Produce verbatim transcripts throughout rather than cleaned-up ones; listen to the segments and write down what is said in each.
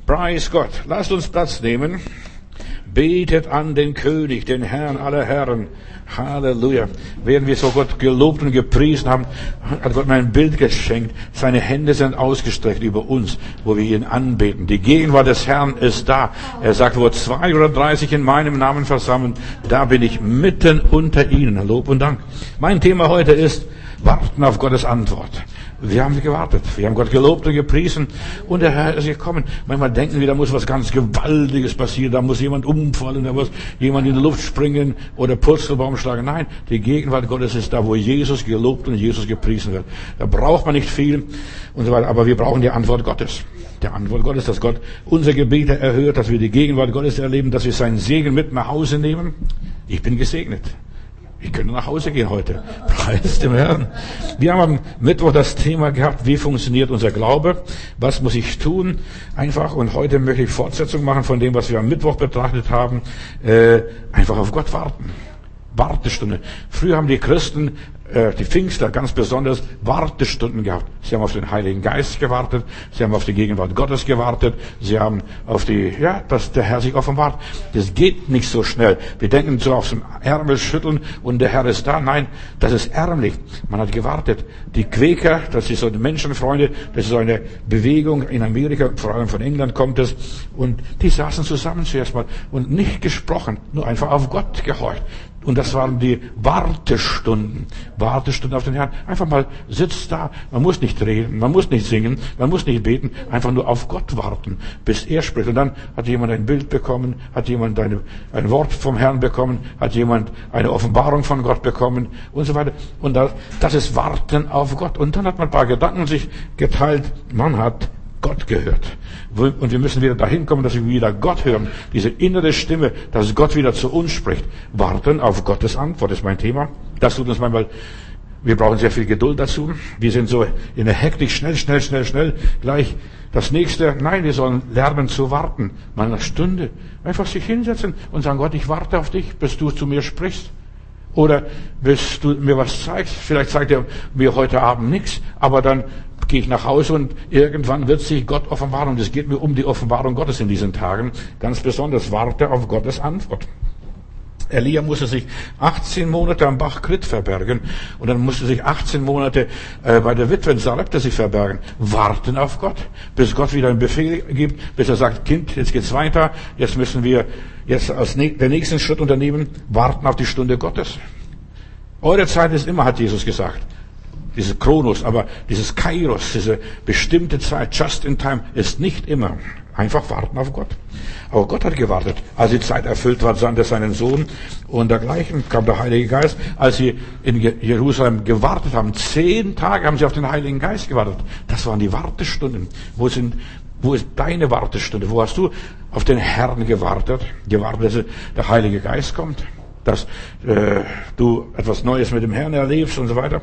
Preis Gott. Lasst uns Platz nehmen. Betet an den König, den Herrn aller Herren. Halleluja. Während wir so Gott gelobt und gepriesen haben, hat Gott mir ein Bild geschenkt. Seine Hände sind ausgestreckt über uns, wo wir ihn anbeten. Die Gegenwart des Herrn ist da. Er sagt, wo zwei oder dreißig in meinem Namen versammeln, da bin ich mitten unter ihnen. Lob und Dank. Mein Thema heute ist Warten auf Gottes Antwort. Wir haben gewartet. Wir haben Gott gelobt und gepriesen. Und der Herr ist gekommen. Manchmal denken wir, da muss was ganz Gewaltiges passieren. Da muss jemand umfallen, da muss jemand in die Luft springen oder Purzelbaum schlagen. Nein, die Gegenwart Gottes ist da, wo Jesus gelobt und Jesus gepriesen wird. Da braucht man nicht viel und so weiter. Aber wir brauchen die Antwort Gottes. Die Antwort Gottes, dass Gott unsere Gebete erhört, dass wir die Gegenwart Gottes erleben, dass wir seinen Segen mit nach Hause nehmen. Ich bin gesegnet. Ich könnte nach Hause gehen heute. Preis dem Herrn. Wir haben am Mittwoch das Thema gehabt, wie funktioniert unser Glaube? Was muss ich tun? Einfach. Und heute möchte ich Fortsetzung machen von dem, was wir am Mittwoch betrachtet haben. Äh, einfach auf Gott warten. Wartestunde. Früher haben die Christen, äh, die Pfingster ganz besonders, Wartestunden gehabt. Sie haben auf den Heiligen Geist gewartet. Sie haben auf die Gegenwart Gottes gewartet. Sie haben auf die, ja, dass der Herr sich offenbart. Das geht nicht so schnell. Wir denken so aufs Ärmel schütteln und der Herr ist da. Nein, das ist ärmlich. Man hat gewartet. Die Quäker, das ist so die Menschenfreunde, das ist so eine Bewegung in Amerika, vor allem von England kommt es. Und die saßen zusammen zuerst mal und nicht gesprochen, nur einfach auf Gott gehorcht. Und das waren die Wartestunden. Wartestunden auf den Herrn. Einfach mal sitzt da. Man muss nicht reden, man muss nicht singen, man muss nicht beten. Einfach nur auf Gott warten, bis er spricht. Und dann hat jemand ein Bild bekommen, hat jemand eine, ein Wort vom Herrn bekommen, hat jemand eine Offenbarung von Gott bekommen und so weiter. Und das, das ist Warten auf Gott. Und dann hat man ein paar Gedanken sich geteilt. Man hat Gott gehört. Und wir müssen wieder dahin kommen, dass wir wieder Gott hören. Diese innere Stimme, dass Gott wieder zu uns spricht. Warten auf Gottes Antwort ist mein Thema. Das tut uns manchmal, wir brauchen sehr viel Geduld dazu. Wir sind so in der Hektik, schnell, schnell, schnell, schnell, gleich das nächste. Nein, wir sollen lernen zu warten. Mal eine Stunde. Einfach sich hinsetzen und sagen, Gott, ich warte auf dich, bis du zu mir sprichst. Oder bis du mir was zeigst. Vielleicht zeigt er mir heute Abend nichts, aber dann gehe ich nach Hause und irgendwann wird sich Gott offenbaren. Und es geht mir um die Offenbarung Gottes in diesen Tagen. Ganz besonders warte auf Gottes Antwort. Elia musste sich achtzehn Monate am Bach Krit verbergen und dann musste sich achtzehn Monate äh, bei der Witwe Sarepta sich verbergen. Warten auf Gott, bis Gott wieder einen Befehl gibt, bis er sagt, Kind, jetzt geht's weiter, jetzt müssen wir jetzt als ne- den nächsten Schritt unternehmen, warten auf die Stunde Gottes. Eure Zeit ist immer, hat Jesus gesagt. Dieses Kronos, aber dieses Kairos, diese bestimmte Zeit, just in time, ist nicht immer. Einfach warten auf Gott. Aber Gott hat gewartet. Als die Zeit erfüllt war, sandte er seinen Sohn und dergleichen kam der Heilige Geist. Als sie in Jerusalem gewartet haben, zehn Tage haben sie auf den Heiligen Geist gewartet. Das waren die Wartestunden. Wo sind, wo ist deine Wartestunde? Wo hast du auf den Herrn gewartet? Gewartet, dass der Heilige Geist kommt? Dass äh, du etwas Neues mit dem Herrn erlebst und so weiter?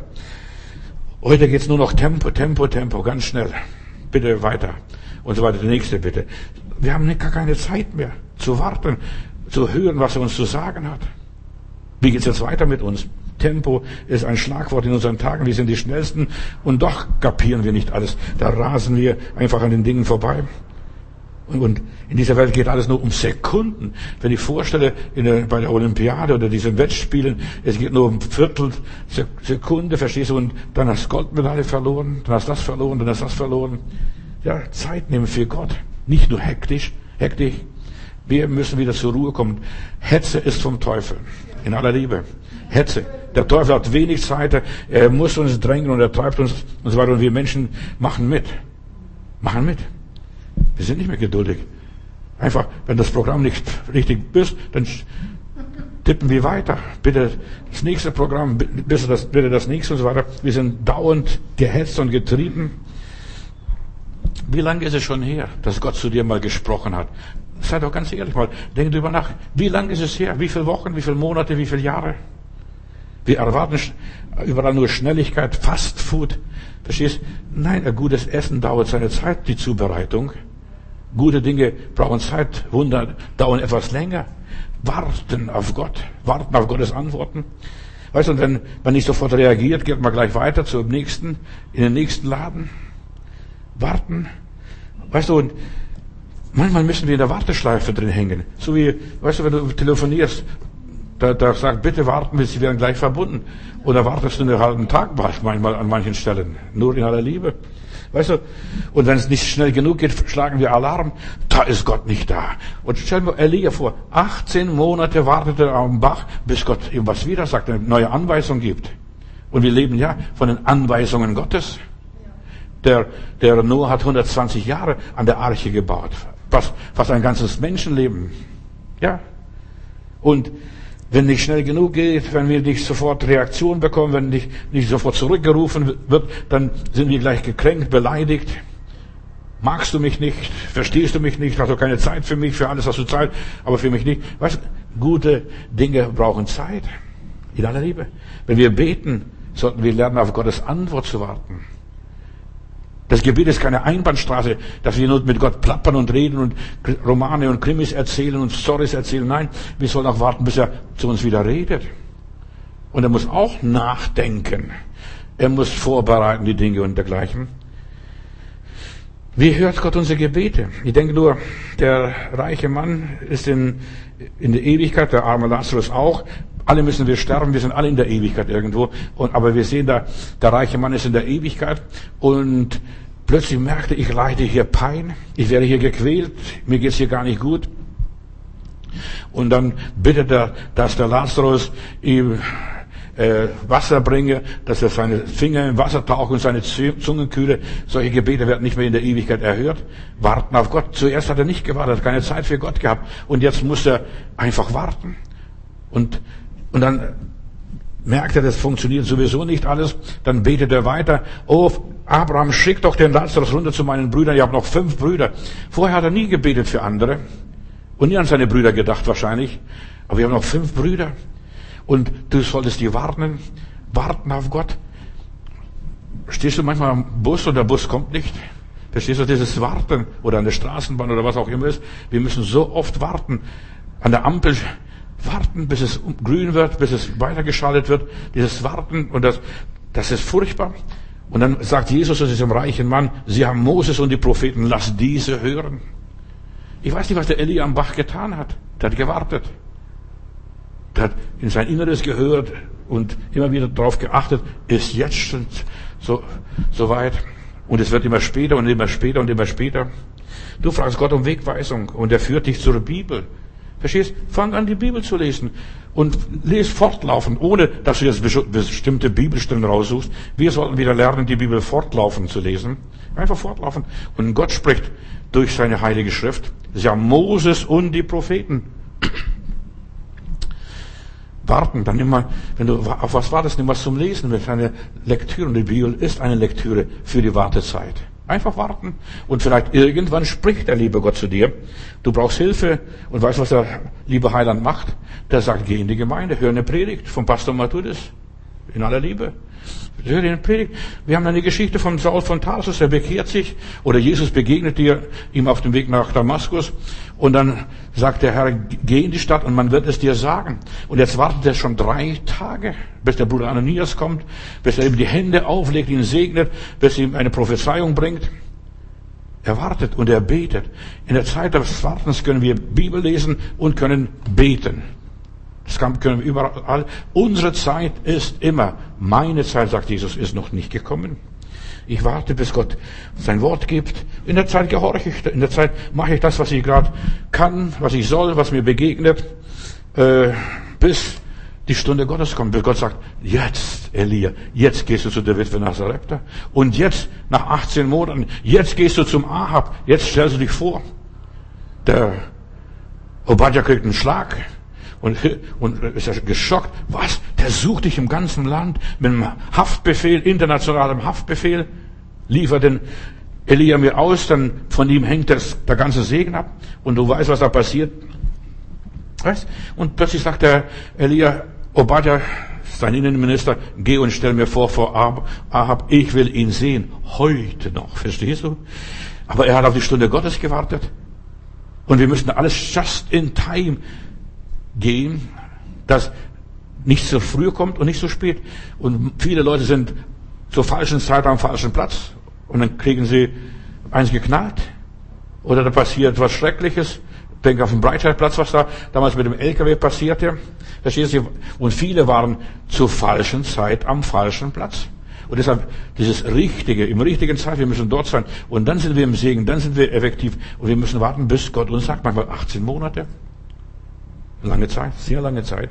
Heute geht's nur noch Tempo, Tempo, Tempo, ganz schnell. Bitte weiter. Und so weiter. Die nächste bitte. Wir haben gar keine Zeit mehr zu warten, zu hören, was er uns zu sagen hat. Wie geht's jetzt weiter mit uns? Tempo ist ein Schlagwort in unseren Tagen. Wir sind die Schnellsten und doch kapieren wir nicht alles. Da rasen wir einfach an den Dingen vorbei. Und in dieser Welt geht alles nur um Sekunden. Wenn ich vorstelle, in der, bei der Olympiade oder diesen Wettspielen, es geht nur um Viertel Sekunde, verstehst du, und dann hast du Goldmedaille verloren, dann hast du das verloren, dann hast du das verloren. Ja, Zeit nehmen für Gott. Nicht nur hektisch, hektisch. Wir müssen wieder zur Ruhe kommen. Hetze ist vom Teufel. In aller Liebe. Hetze. Der Teufel hat wenig Zeit, er muss uns drängen und er treibt uns und so weiter. Und wir Menschen machen mit. Machen mit. Wir sind nicht mehr geduldig. Einfach, wenn das Programm nicht richtig ist, dann tippen wir weiter. Bitte das nächste Programm, bitte das, bitte das nächste und so weiter. Wir sind dauernd gehetzt und getrieben. Wie lange ist es schon her, dass Gott zu dir mal gesprochen hat? Sei doch ganz ehrlich mal, denk drüber nach. Wie lange ist es her? Wie viele Wochen, wie viele Monate, wie viele Jahre? Wir erwarten überall nur Schnelligkeit, Fast Food. Verstehst? Nein, ein gutes Essen dauert seine Zeit, die Zubereitung. Gute Dinge brauchen Zeit, Wunder dauern etwas länger. Warten auf Gott, warten auf Gottes Antworten. Weißt du, und wenn man nicht sofort reagiert, geht man gleich weiter zum nächsten, in den nächsten Laden. Warten. Weißt du, und Manchmal müssen wir in der Warteschleife drin hängen. So wie, weißt du, wenn du telefonierst, da, da sagt, bitte warten, wir, sie werden gleich verbunden. Oder wartest du einen halben Tag manchmal an manchen Stellen. Nur in aller Liebe. Weißt du, und wenn es nicht schnell genug geht, schlagen wir Alarm. Da ist Gott nicht da. Und stell dir Elia vor, achtzehn Monate wartete er am Bach, bis Gott ihm was wieder sagt, eine neue Anweisung gibt. Und wir leben ja von den Anweisungen Gottes. Der, der Noah hat hundertzwanzig Jahre an der Arche gebaut. Fast, fast ein ganzes Menschenleben. Ja. Und wenn nicht schnell genug geht, wenn wir nicht sofort Reaktion bekommen, wenn nicht, nicht sofort zurückgerufen wird, dann sind wir gleich gekränkt, beleidigt. Magst du mich nicht? Verstehst du mich nicht? Hast du keine Zeit für mich? Für alles hast du Zeit, aber für mich nicht. Weißt du, gute Dinge brauchen Zeit. In aller Liebe. Wenn wir beten, sollten wir lernen, auf Gottes Antwort zu warten. Das Gebet ist keine Einbahnstraße, dass wir nur mit Gott plappern und reden und Romane und Krimis erzählen und Storys erzählen. Nein, wir sollen auch warten, bis er zu uns wieder redet. Und er muss auch nachdenken. Er muss vorbereiten, die Dinge und dergleichen. Wie hört Gott unsere Gebete? Ich denke nur, der reiche Mann ist in, in der Ewigkeit, der arme Lazarus auch. Alle müssen wir sterben, wir sind alle in der Ewigkeit irgendwo. Und, aber wir sehen da, der reiche Mann ist in der Ewigkeit und plötzlich merkte ich, leide hier Pein, ich werde hier gequält, mir geht's hier gar nicht gut. Und dann bittet er, dass der Lazarus ihm äh, Wasser bringe, dass er seine Finger im Wasser taucht und seine Zunge kühle. Solche Gebete werden nicht mehr in der Ewigkeit erhört. Warten auf Gott. Zuerst hat er nicht gewartet, hat keine Zeit für Gott gehabt. Und jetzt muss er einfach warten. Und Und dann merkt er, das funktioniert sowieso nicht alles. Dann betet er weiter. Oh, Abraham, schick doch den Lazarus runter zu meinen Brüdern. Ich habe noch fünf Brüder. Vorher hat er nie gebetet für andere. Und nie an seine Brüder gedacht wahrscheinlich. Aber wir haben noch fünf Brüder. Und du solltest die warten. Warten auf Gott. Stehst du manchmal am Bus und der Bus kommt nicht? Verstehst du dieses Warten? Oder an der Straßenbahn oder was auch immer ist. Wir müssen so oft warten. An der Ampel warten, bis es grün wird, bis es weitergeschaltet wird. Dieses Warten, und das, das ist furchtbar. Und dann sagt Jesus zu diesem reichen Mann, sie haben Moses und die Propheten, lass diese hören. Ich weiß nicht, was der Elia am Bach getan hat. Der hat gewartet. Der hat in sein Inneres gehört und immer wieder darauf geachtet, ist jetzt schon so, so weit. Und es wird immer später und immer später und immer später. Du fragst Gott um Wegweisung und er führt dich zur Bibel. Verstehst? Fang an, die Bibel zu lesen. Und lese fortlaufend, ohne dass du jetzt bestimmte Bibelstellen raussuchst. Wir sollten wieder lernen, die Bibel fortlaufend zu lesen. Einfach fortlaufend. Und Gott spricht durch seine heilige Schrift. Das ist ja Moses und die Propheten. Warten, dann nimm mal, wenn du auf was wartest, nimm was zum Lesen. Mit einer Lektüre. Und die Bibel ist eine Lektüre für die Wartezeit. Einfach warten. Und vielleicht irgendwann spricht der liebe Gott zu dir. Du brauchst Hilfe. Und weißt du, was der liebe Heiland macht? Der sagt, geh in die Gemeinde, hör eine Predigt vom Pastor Matthäus. In aller Liebe. Hör eine Predigt. Wir haben eine Geschichte von Saul von Tarsus, der bekehrt sich. Oder Jesus begegnet dir, ihm auf dem Weg nach Damaskus. Und dann sagt der Herr, geh in die Stadt und man wird es dir sagen. Und jetzt wartet er schon drei Tage, bis der Bruder Ananias kommt, bis er ihm die Hände auflegt, ihn segnet, bis er ihm eine Prophezeiung bringt. Er wartet und er betet. In der Zeit des Wartens können wir Bibel lesen und können beten. Das können wir überall. Unsere Zeit ist immer, meine Zeit, sagt Jesus, ist noch nicht gekommen. Ich warte, bis Gott sein Wort gibt. In der Zeit gehorche ich. In der Zeit mache ich das, was ich gerade kann, was ich soll, was mir begegnet, äh, bis die Stunde Gottes kommt. Bis Gott sagt, jetzt, Elia, jetzt gehst du zu der Witwe nach Sarepta. Und jetzt, nach achtzehn Monaten, jetzt gehst du zum Ahab. Jetzt stellst du dich vor. Der Obadja kriegt einen Schlag. Und, und ist er geschockt. Was? Der sucht dich im ganzen Land mit einem Haftbefehl, internationalem Haftbefehl. Liefert den Elia mir aus, dann von ihm hängt das, der ganze Segen ab. Und du weißt, was da passiert. Weißt? Und plötzlich sagt der Elia, Obadja, sein Innenminister, geh und stell mir vor vor Ahab, ich will ihn sehen. Heute noch. Verstehst du? Aber er hat auf die Stunde Gottes gewartet. Und wir müssen alles just in time gehen, dass nicht so früh kommt und nicht so spät. Und viele Leute sind zur falschen Zeit am falschen Platz und dann kriegen sie eins geknallt. Oder da passiert was Schreckliches. Denk auf den Breitscheidplatz, was da damals mit dem L K W passierte. Verstehst du? Und viele waren zur falschen Zeit am falschen Platz. Und deshalb dieses Richtige, im richtigen Zeit, wir müssen dort sein. Und dann sind wir im Segen, dann sind wir effektiv. Und wir müssen warten, bis Gott uns sagt, manchmal achtzehn Monate. Lange Zeit, sehr lange Zeit.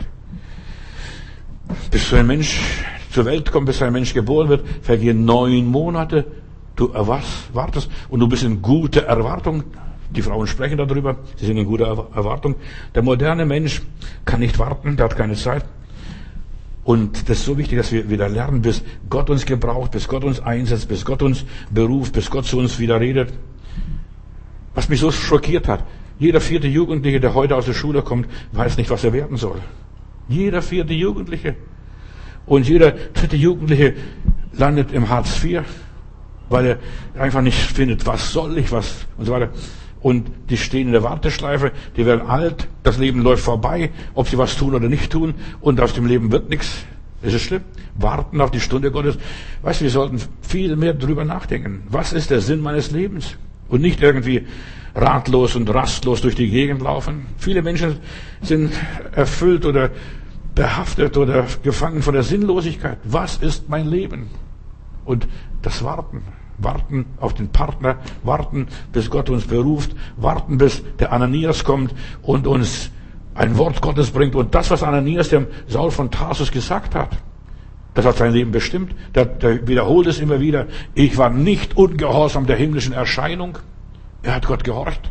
Bis so ein Mensch zur Welt kommt, bis ein Mensch geboren wird, vergehen neun Monate. Du was wartest und du bist in guter Erwartung. Die Frauen sprechen darüber, sie sind in guter Erwartung. Der moderne Mensch kann nicht warten, der hat keine Zeit. Und das ist so wichtig, dass wir wieder lernen, bis Gott uns gebraucht, bis Gott uns einsetzt, bis Gott uns beruft, bis Gott zu uns wieder redet. Was mich so schockiert hat, jeder vierte Jugendliche, der heute aus der Schule kommt, weiß nicht, was er werden soll. Jeder vierte Jugendliche. Und jeder dritte Jugendliche landet im Hartz vier, weil er einfach nicht findet, was soll ich, was und so weiter. Und die stehen in der Warteschleife, die werden alt, das Leben läuft vorbei, ob sie was tun oder nicht tun, und aus dem Leben wird nichts. Das ist schlimm. Warten auf die Stunde Gottes. Weißt du, wir sollten viel mehr drüber nachdenken. Was ist der Sinn meines Lebens? Und nicht irgendwie ratlos und rastlos durch die Gegend laufen. Viele Menschen sind erfüllt oder behaftet oder gefangen von der Sinnlosigkeit. Was ist mein Leben? Und das Warten. Warten auf den Partner, warten, bis Gott uns beruft, warten, bis der Ananias kommt und uns ein Wort Gottes bringt. Und das, was Ananias dem Saul von Tarsus gesagt hat, das hat sein Leben bestimmt. Der, der wiederholt es immer wieder. Ich war nicht ungehorsam der himmlischen Erscheinung. Er hat Gott gehorcht.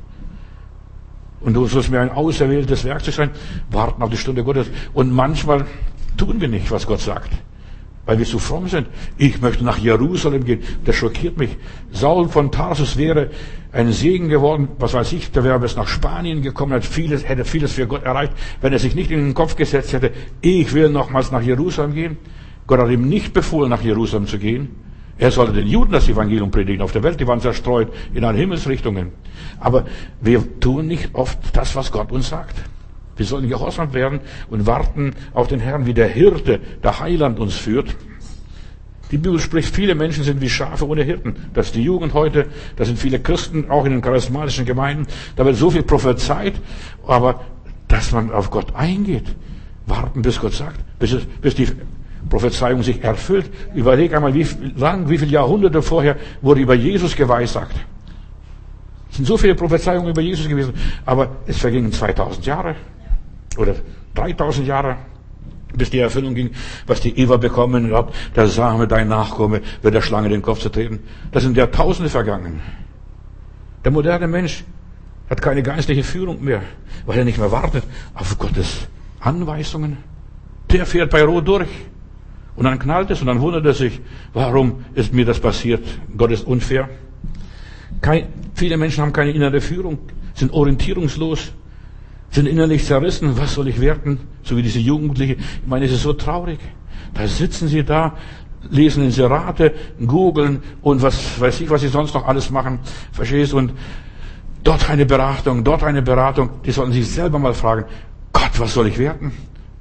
Und du sollst mir ein auserwähltes Werkzeug sein, warten auf die Stunde Gottes. Und manchmal tun wir nicht, was Gott sagt, weil wir zu fromm sind. Ich möchte nach Jerusalem gehen. Das schockiert mich. Saul von Tarsus wäre ein Segen geworden. Was weiß ich, der wäre bis nach Spanien gekommen, hat vieles, hätte vieles für Gott erreicht, wenn er sich nicht in den Kopf gesetzt hätte, ich will nochmals nach Jerusalem gehen. Gott hat ihm nicht befohlen, nach Jerusalem zu gehen. Er sollte den Juden das Evangelium predigen auf der Welt. Die waren zerstreut in alle Himmelsrichtungen. Aber wir tun nicht oft das, was Gott uns sagt. Wir sollen gehorsam werden und warten auf den Herrn, wie der Hirte, der Heiland uns führt. Die Bibel spricht, viele Menschen sind wie Schafe ohne Hirten. Das ist die Jugend heute, das sind viele Christen, auch in den charismatischen Gemeinden. Da wird so viel prophezeit, aber dass man auf Gott eingeht, warten, bis Gott sagt, bis, es, bis die Prophezeiung sich erfüllt. Überleg einmal, wie lang, wie viele Jahrhunderte vorher wurde über Jesus geweissagt. Es sind so viele Prophezeiungen über Jesus gewesen, aber es vergingen zweitausend Jahre oder dreitausend Jahre, bis die Erfüllung ging, was die Eva bekommen hat, der Same, dein Nachkomme, wird der Schlange den Kopf zu treten. Das sind Jahrtausende vergangen. Der moderne Mensch hat keine geistliche Führung mehr, weil er nicht mehr wartet auf Gottes Anweisungen. Der fährt bei Rot durch. Und dann knallt es und dann wundert er sich, warum ist mir das passiert? Gott ist unfair. Kein, viele Menschen haben keine innere Führung, sind orientierungslos, sind innerlich zerrissen. Was soll ich werden? So wie diese Jugendliche. Ich meine, es ist so traurig. Da sitzen sie da, lesen Inserate, googeln und was weiß ich, was sie sonst noch alles machen. Verstehst? Und dort eine Beratung, dort eine Beratung. Die sollten sich selber mal fragen, Gott, was soll ich werden?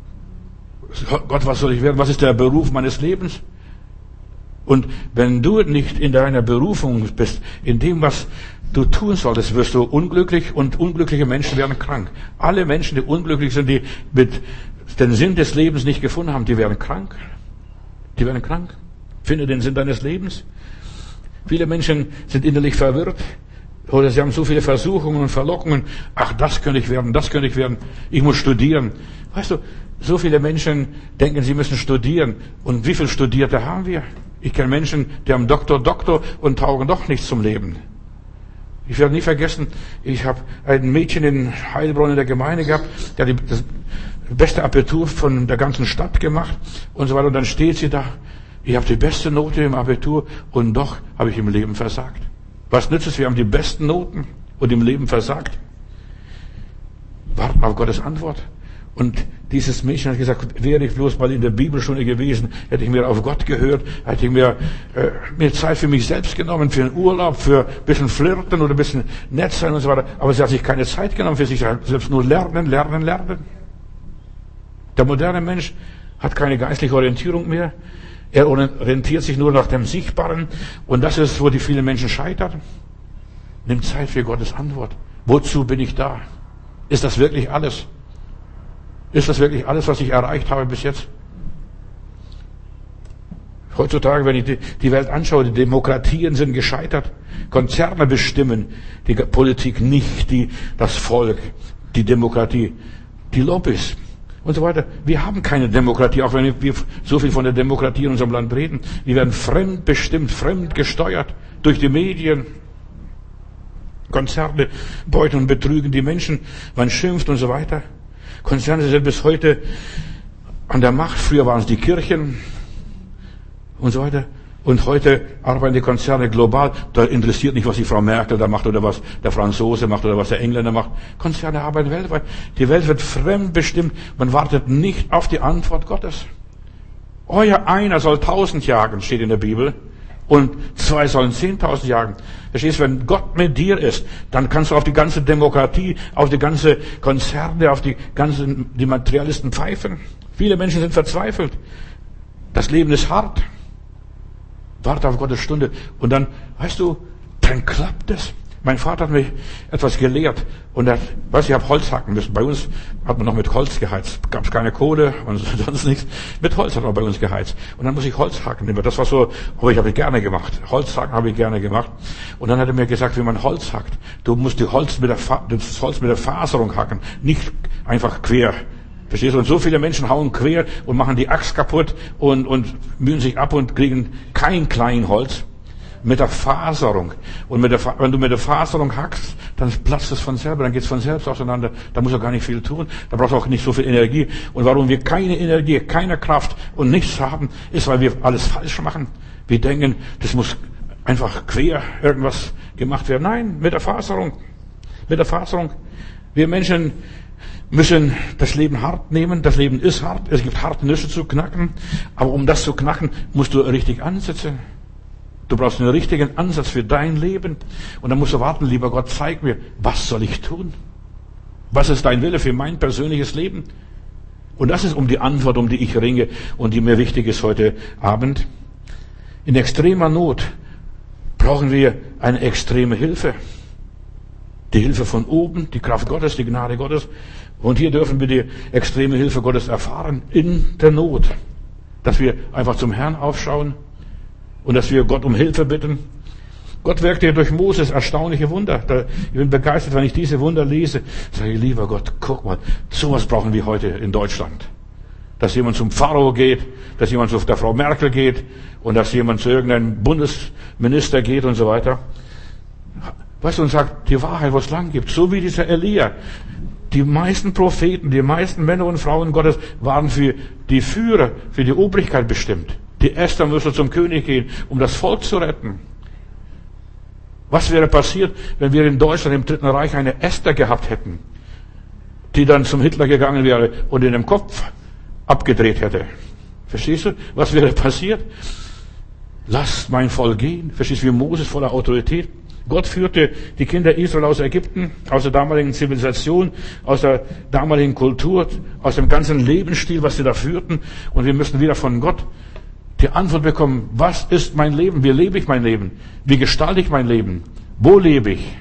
Gott, was soll ich werden? Was ist der Beruf meines Lebens? Und wenn du nicht in deiner Berufung bist, in dem, was du tun solltest, wirst du unglücklich, und unglückliche Menschen werden krank. Alle Menschen, die unglücklich sind, die mit den Sinn des Lebens nicht gefunden haben, die werden krank. Die werden krank. Finde den Sinn deines Lebens. Viele Menschen sind innerlich verwirrt. Oder sie haben so viele Versuchungen und Verlockungen. Ach, das könnte ich werden, das könnte ich werden. Ich muss studieren. Weißt du, so viele Menschen denken, sie müssen studieren. Und wie viele Studierte haben wir? Ich kenne Menschen, die haben Doktor, Doktor und taugen doch nichts zum Leben. Ich werde nie vergessen, ich habe ein Mädchen in Heilbronn in der Gemeinde gehabt, der hat das beste Abitur von der ganzen Stadt gemacht und so weiter. Und dann steht sie da, ich habe die beste Note im Abitur und doch habe ich im Leben versagt. Was nützt es? Wir haben die besten Noten und im Leben versagt. Warten auf Gottes Antwort. Und dieses Mädchen hat gesagt, wäre ich bloß mal in der Bibelstunde gewesen, hätte ich mir auf Gott gehört, hätte ich mir, äh, mir Zeit für mich selbst genommen, für einen Urlaub, für ein bisschen flirten oder ein bisschen nett sein und so weiter. Aber sie hat sich keine Zeit genommen für sich selbst, nur lernen, lernen, lernen. Der moderne Mensch hat keine geistliche Orientierung mehr. Er orientiert sich nur nach dem Sichtbaren. Und das ist, wo die vielen Menschen scheitern. Nimm Zeit für Gottes Antwort. Wozu bin ich da? Ist das wirklich alles? Ist das wirklich alles, was ich erreicht habe bis jetzt? Heutzutage, wenn ich die, die Welt anschaue, die Demokratien sind gescheitert. Konzerne bestimmen die Politik, nicht die, das Volk, die Demokratie, die Lobbys und so weiter. Wir haben keine Demokratie, auch wenn wir so viel von der Demokratie in unserem Land reden. Wir werden fremd bestimmt, fremd gesteuert durch die Medien. Konzerne beuten und betrügen die Menschen, man schimpft und so weiter. Konzerne sind bis heute an der Macht. Früher waren es die Kirchen und so weiter. Und heute arbeiten die Konzerne global. Da interessiert nicht, was die Frau Merkel da macht oder was der Franzose macht oder was der Engländer macht. Konzerne arbeiten weltweit. Die Welt wird fremdbestimmt. Man wartet nicht auf die Antwort Gottes. Euer einer soll tausend jagen, steht in der Bibel. Und zwei sollen zehntausend jagen. Verstehst du, wenn Gott mit dir ist, dann kannst du auf die ganze Demokratie, auf die ganze Konzerne, auf die ganzen, die Materialisten pfeifen. Viele Menschen sind verzweifelt. Das Leben ist hart. Warte auf Gottes Stunde. Und dann, weißt du, dann klappt es. Mein Vater hat mich etwas gelehrt. Und er, weißt du, ich habe Holz hacken müssen. Bei uns hat man noch mit Holz geheizt. Gab es keine Kohle und sonst nichts. Mit Holz hat man bei uns geheizt. Und dann muss ich Holz hacken. Das war so, aber ich habe ich gerne gemacht. Holz hacken habe ich gerne gemacht. Und dann hat er mir gesagt, wie man Holz hackt. Du musst die Holz mit der, das Holz mit der Faserung hacken. Nicht einfach quer. Verstehst du? Und so viele Menschen hauen quer und machen die Axt kaputt und, und mühen sich ab und kriegen kein Kleinholz. Mit der Faserung. Und mit der, wenn du mit der Faserung hackst, dann platzt es von selber, dann geht es von selbst auseinander. Da muss er gar nicht viel tun. Da brauchst du auch nicht so viel Energie. Und warum wir keine Energie, keine Kraft und nichts haben, ist, weil wir alles falsch machen. Wir denken, das muss einfach quer irgendwas gemacht werden. Nein, mit der Faserung. Mit der Faserung. Wir Menschen müssen das Leben hart nehmen. Das Leben ist hart. Es gibt harte Nüsse zu knacken. Aber um das zu knacken, musst du richtig ansetzen. Du brauchst einen richtigen Ansatz für dein Leben. Und dann musst du warten, lieber Gott, zeig mir, was soll ich tun? Was ist dein Wille für mein persönliches Leben? Und das ist um die Antwort, um die ich ringe und die mir wichtig ist heute Abend. In extremer Not brauchen wir eine extreme Hilfe. Die Hilfe von oben, die Kraft Gottes, die Gnade Gottes. Und hier dürfen wir die extreme Hilfe Gottes erfahren in der Not. Dass wir einfach zum Herrn aufschauen. Und dass wir Gott um Hilfe bitten. Gott wirkte ja durch Moses erstaunliche Wunder. Ich bin begeistert, wenn ich diese Wunder lese. Sage ich, lieber Gott, guck mal, sowas brauchen wir heute in Deutschland. Dass jemand zum Pharao geht, dass jemand zu der Frau Merkel geht und dass jemand zu irgendeinem Bundesminister geht und so weiter. Weißt du, und sagt die Wahrheit, wo es lang gibt. So wie dieser Elia. Die meisten Propheten, die meisten Männer und Frauen Gottes waren für die Führer, für die Obrigkeit bestimmt. Die Esther müsste zum König gehen, um das Volk zu retten. Was wäre passiert, wenn wir in Deutschland im Dritten Reich eine Esther gehabt hätten, die dann zum Hitler gegangen wäre und in dem Kopf abgedreht hätte? Verstehst du? Was wäre passiert? Lasst mein Volk gehen. Verstehst du, wie Moses voller Autorität? Gott führte die Kinder Israel aus Ägypten, aus der damaligen Zivilisation, aus der damaligen Kultur, aus dem ganzen Lebensstil, was sie da führten. Und wir müssen wieder von Gott die Antwort bekommen, was ist mein Leben? Wie lebe ich mein Leben? Wie gestalte ich mein Leben? Wo lebe ich?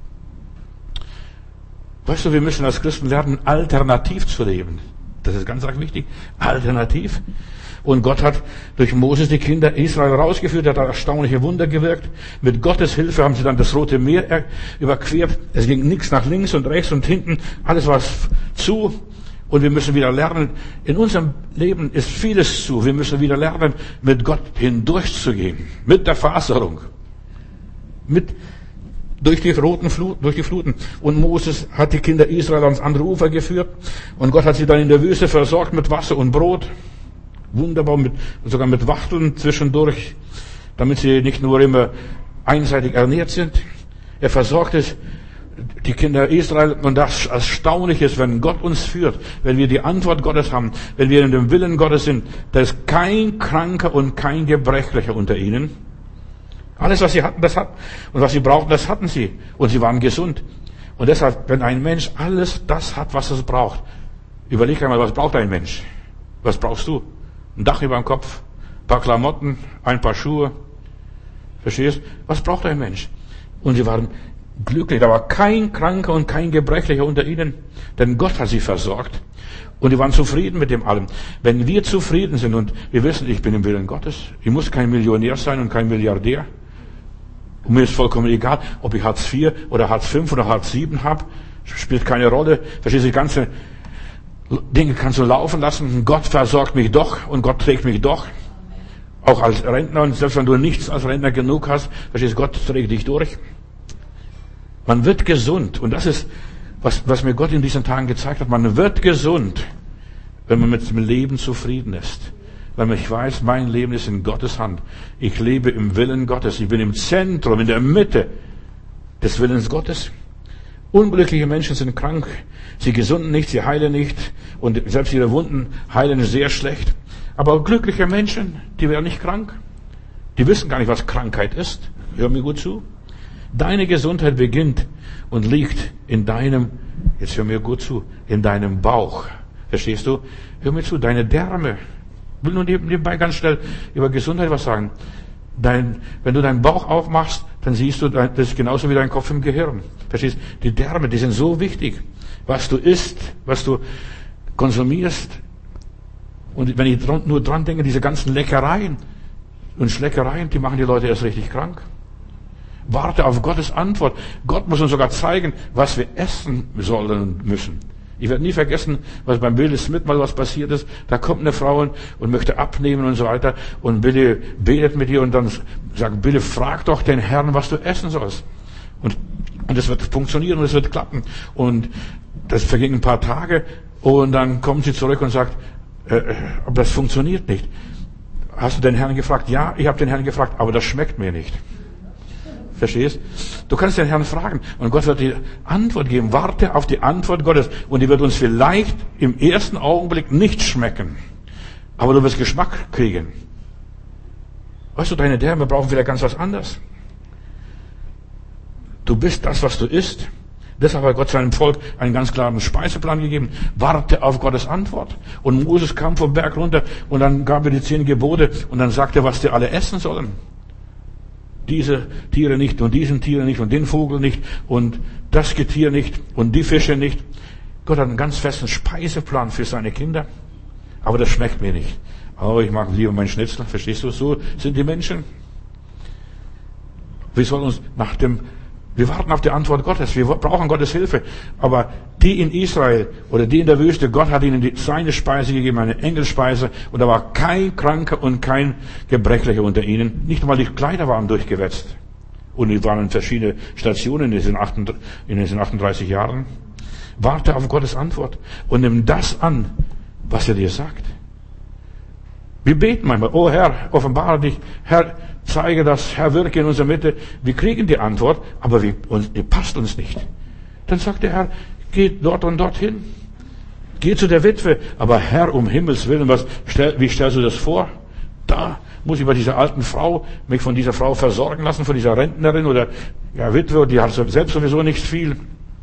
Weißt du, wir müssen als Christen lernen, alternativ zu leben. Das ist ganz, ganz wichtig. Alternativ. Und Gott hat durch Moses die Kinder Israel rausgeführt, er hat erstaunliche Wunder gewirkt. Mit Gottes Hilfe haben sie dann das Rote Meer überquert. Es ging nichts nach links und rechts und hinten. Alles war zu. Und wir müssen wieder lernen, in unserem Leben ist vieles zu. Wir müssen wieder lernen, mit Gott hindurchzugehen. Mit der Faserung. Mit, durch die roten Flut, durch die Fluten. Und Moses hat die Kinder Israel ans andere Ufer geführt. Und Gott hat sie dann in der Wüste versorgt mit Wasser und Brot. Wunderbar, mit, sogar mit Wachteln zwischendurch, damit sie nicht nur immer einseitig ernährt sind. Er versorgt es, die Kinder Israel, und das Erstaunliche ist, wenn Gott uns führt, wenn wir die Antwort Gottes haben, wenn wir in dem Willen Gottes sind, da ist kein Kranker und kein Gebrechlicher unter ihnen. Alles, was sie hatten, das hat, und was sie brauchten, das hatten sie. Und sie waren gesund. Und deshalb, wenn ein Mensch alles das hat, was es braucht, überleg einmal, was braucht ein Mensch? Was brauchst du? Ein Dach über dem Kopf, ein paar Klamotten, ein paar Schuhe. Verstehst? Was braucht ein Mensch? Und sie waren Glücklich, da war kein Kranker und kein Gebrechlicher unter ihnen, denn Gott hat sie versorgt. Und die waren zufrieden mit dem allem. Wenn wir zufrieden sind und wir wissen, ich bin im Willen Gottes, ich muss kein Millionär sein und kein Milliardär, und mir ist vollkommen egal, ob ich Hartz vier oder Hartz fünf oder Hartz sieben habe, spielt keine Rolle. Verstehst du, die ganze Dinge kannst du laufen lassen. Gott versorgt mich doch und Gott trägt mich doch. Auch als Rentner, und selbst wenn du nichts als Rentner genug hast, verstehst du, Gott trägt dich durch. Man wird gesund. Und das ist, was, was mir Gott in diesen Tagen gezeigt hat. Man wird gesund, wenn man mit dem Leben zufrieden ist. Wenn ich weiß, mein Leben ist in Gottes Hand. Ich lebe im Willen Gottes. Ich bin im Zentrum, in der Mitte des Willens Gottes. Unglückliche Menschen sind krank. Sie gesunden nicht, sie heilen nicht. Und selbst ihre Wunden heilen sehr schlecht. Aber glückliche Menschen, die werden nicht krank. Die wissen gar nicht, was Krankheit ist. Hör mir gut zu. Deine Gesundheit beginnt und liegt in deinem, jetzt hör mir gut zu, in deinem Bauch. Verstehst du? Hör mir zu, deine Därme. Ich will nur nebenbei ganz schnell über Gesundheit was sagen. Dein, wenn du deinen Bauch aufmachst, dann siehst du, das ist genauso wie dein Kopf im Gehirn. Verstehst? Die Därme, die sind so wichtig. Was du isst, was du konsumierst. Und wenn ich nur dran denke, diese ganzen Leckereien und Schleckereien, die machen die Leute erst richtig krank. Warte auf Gottes Antwort. Gott muss uns sogar zeigen, was wir essen sollen und müssen. Ich werde nie vergessen, was beim Billy Smith mal was passiert ist. Da kommt eine Frau und möchte abnehmen und so weiter. Und Billy betet mit ihr und dann sagt Billy, frag doch den Herrn, was du essen sollst. Und, und das wird funktionieren und es wird klappen. Und das vergingen ein paar Tage und dann kommt sie zurück und sagt, äh, aber das funktioniert nicht. Hast du den Herrn gefragt? Ja, ich habe den Herrn gefragt, aber das schmeckt mir nicht. Verstehst? Du kannst den Herrn fragen und Gott wird die Antwort geben. Warte auf die Antwort Gottes und die wird uns vielleicht im ersten Augenblick nicht schmecken. Aber du wirst Geschmack kriegen. Weißt du, deine Därme brauchen vielleicht ganz was anderes. Du bist das, was du isst. Deshalb hat Gott seinem Volk einen ganz klaren Speiseplan gegeben. Warte auf Gottes Antwort. Und Moses kam vom Berg runter und dann gab er die zehn Gebote und dann sagte er, was die alle essen sollen. Diese Tiere nicht und diesen Tiere nicht und den Vogel nicht und das Getier nicht und die Fische nicht. Gott hat einen ganz festen Speiseplan für seine Kinder. Aber das schmeckt mir nicht. Oh, ich mag lieber meinen Schnitzel. Verstehst du? So sind die Menschen. Wir sollen uns nach dem, wir warten auf die Antwort Gottes. Wir brauchen Gottes Hilfe. Aber die in Israel oder die in der Wüste, Gott hat ihnen die, seine Speise gegeben, eine Engelspeise. Und da war kein Kranker und kein Gebrechlicher unter ihnen. Nicht einmal die Kleider waren durchgewetzt. Und die waren in verschiedene Stationen in diesen, in diesen achtunddreißig Jahren. Warte auf Gottes Antwort und nimm das an, was er dir sagt. Wir beten manchmal, oh Herr, offenbare dich, Herr, zeige das, Herr, wirke in unserer Mitte. Wir kriegen die Antwort, aber wir, uns, die passt uns nicht. Dann sagt der Herr, geh dort und dorthin. Geh zu der Witwe. Aber Herr, um Himmels Willen, was, stell, wie stellst du das vor? Da muss ich bei dieser alten Frau, mich von dieser Frau versorgen lassen, von dieser Rentnerin oder ja, Witwe, die hat selbst sowieso nicht viel.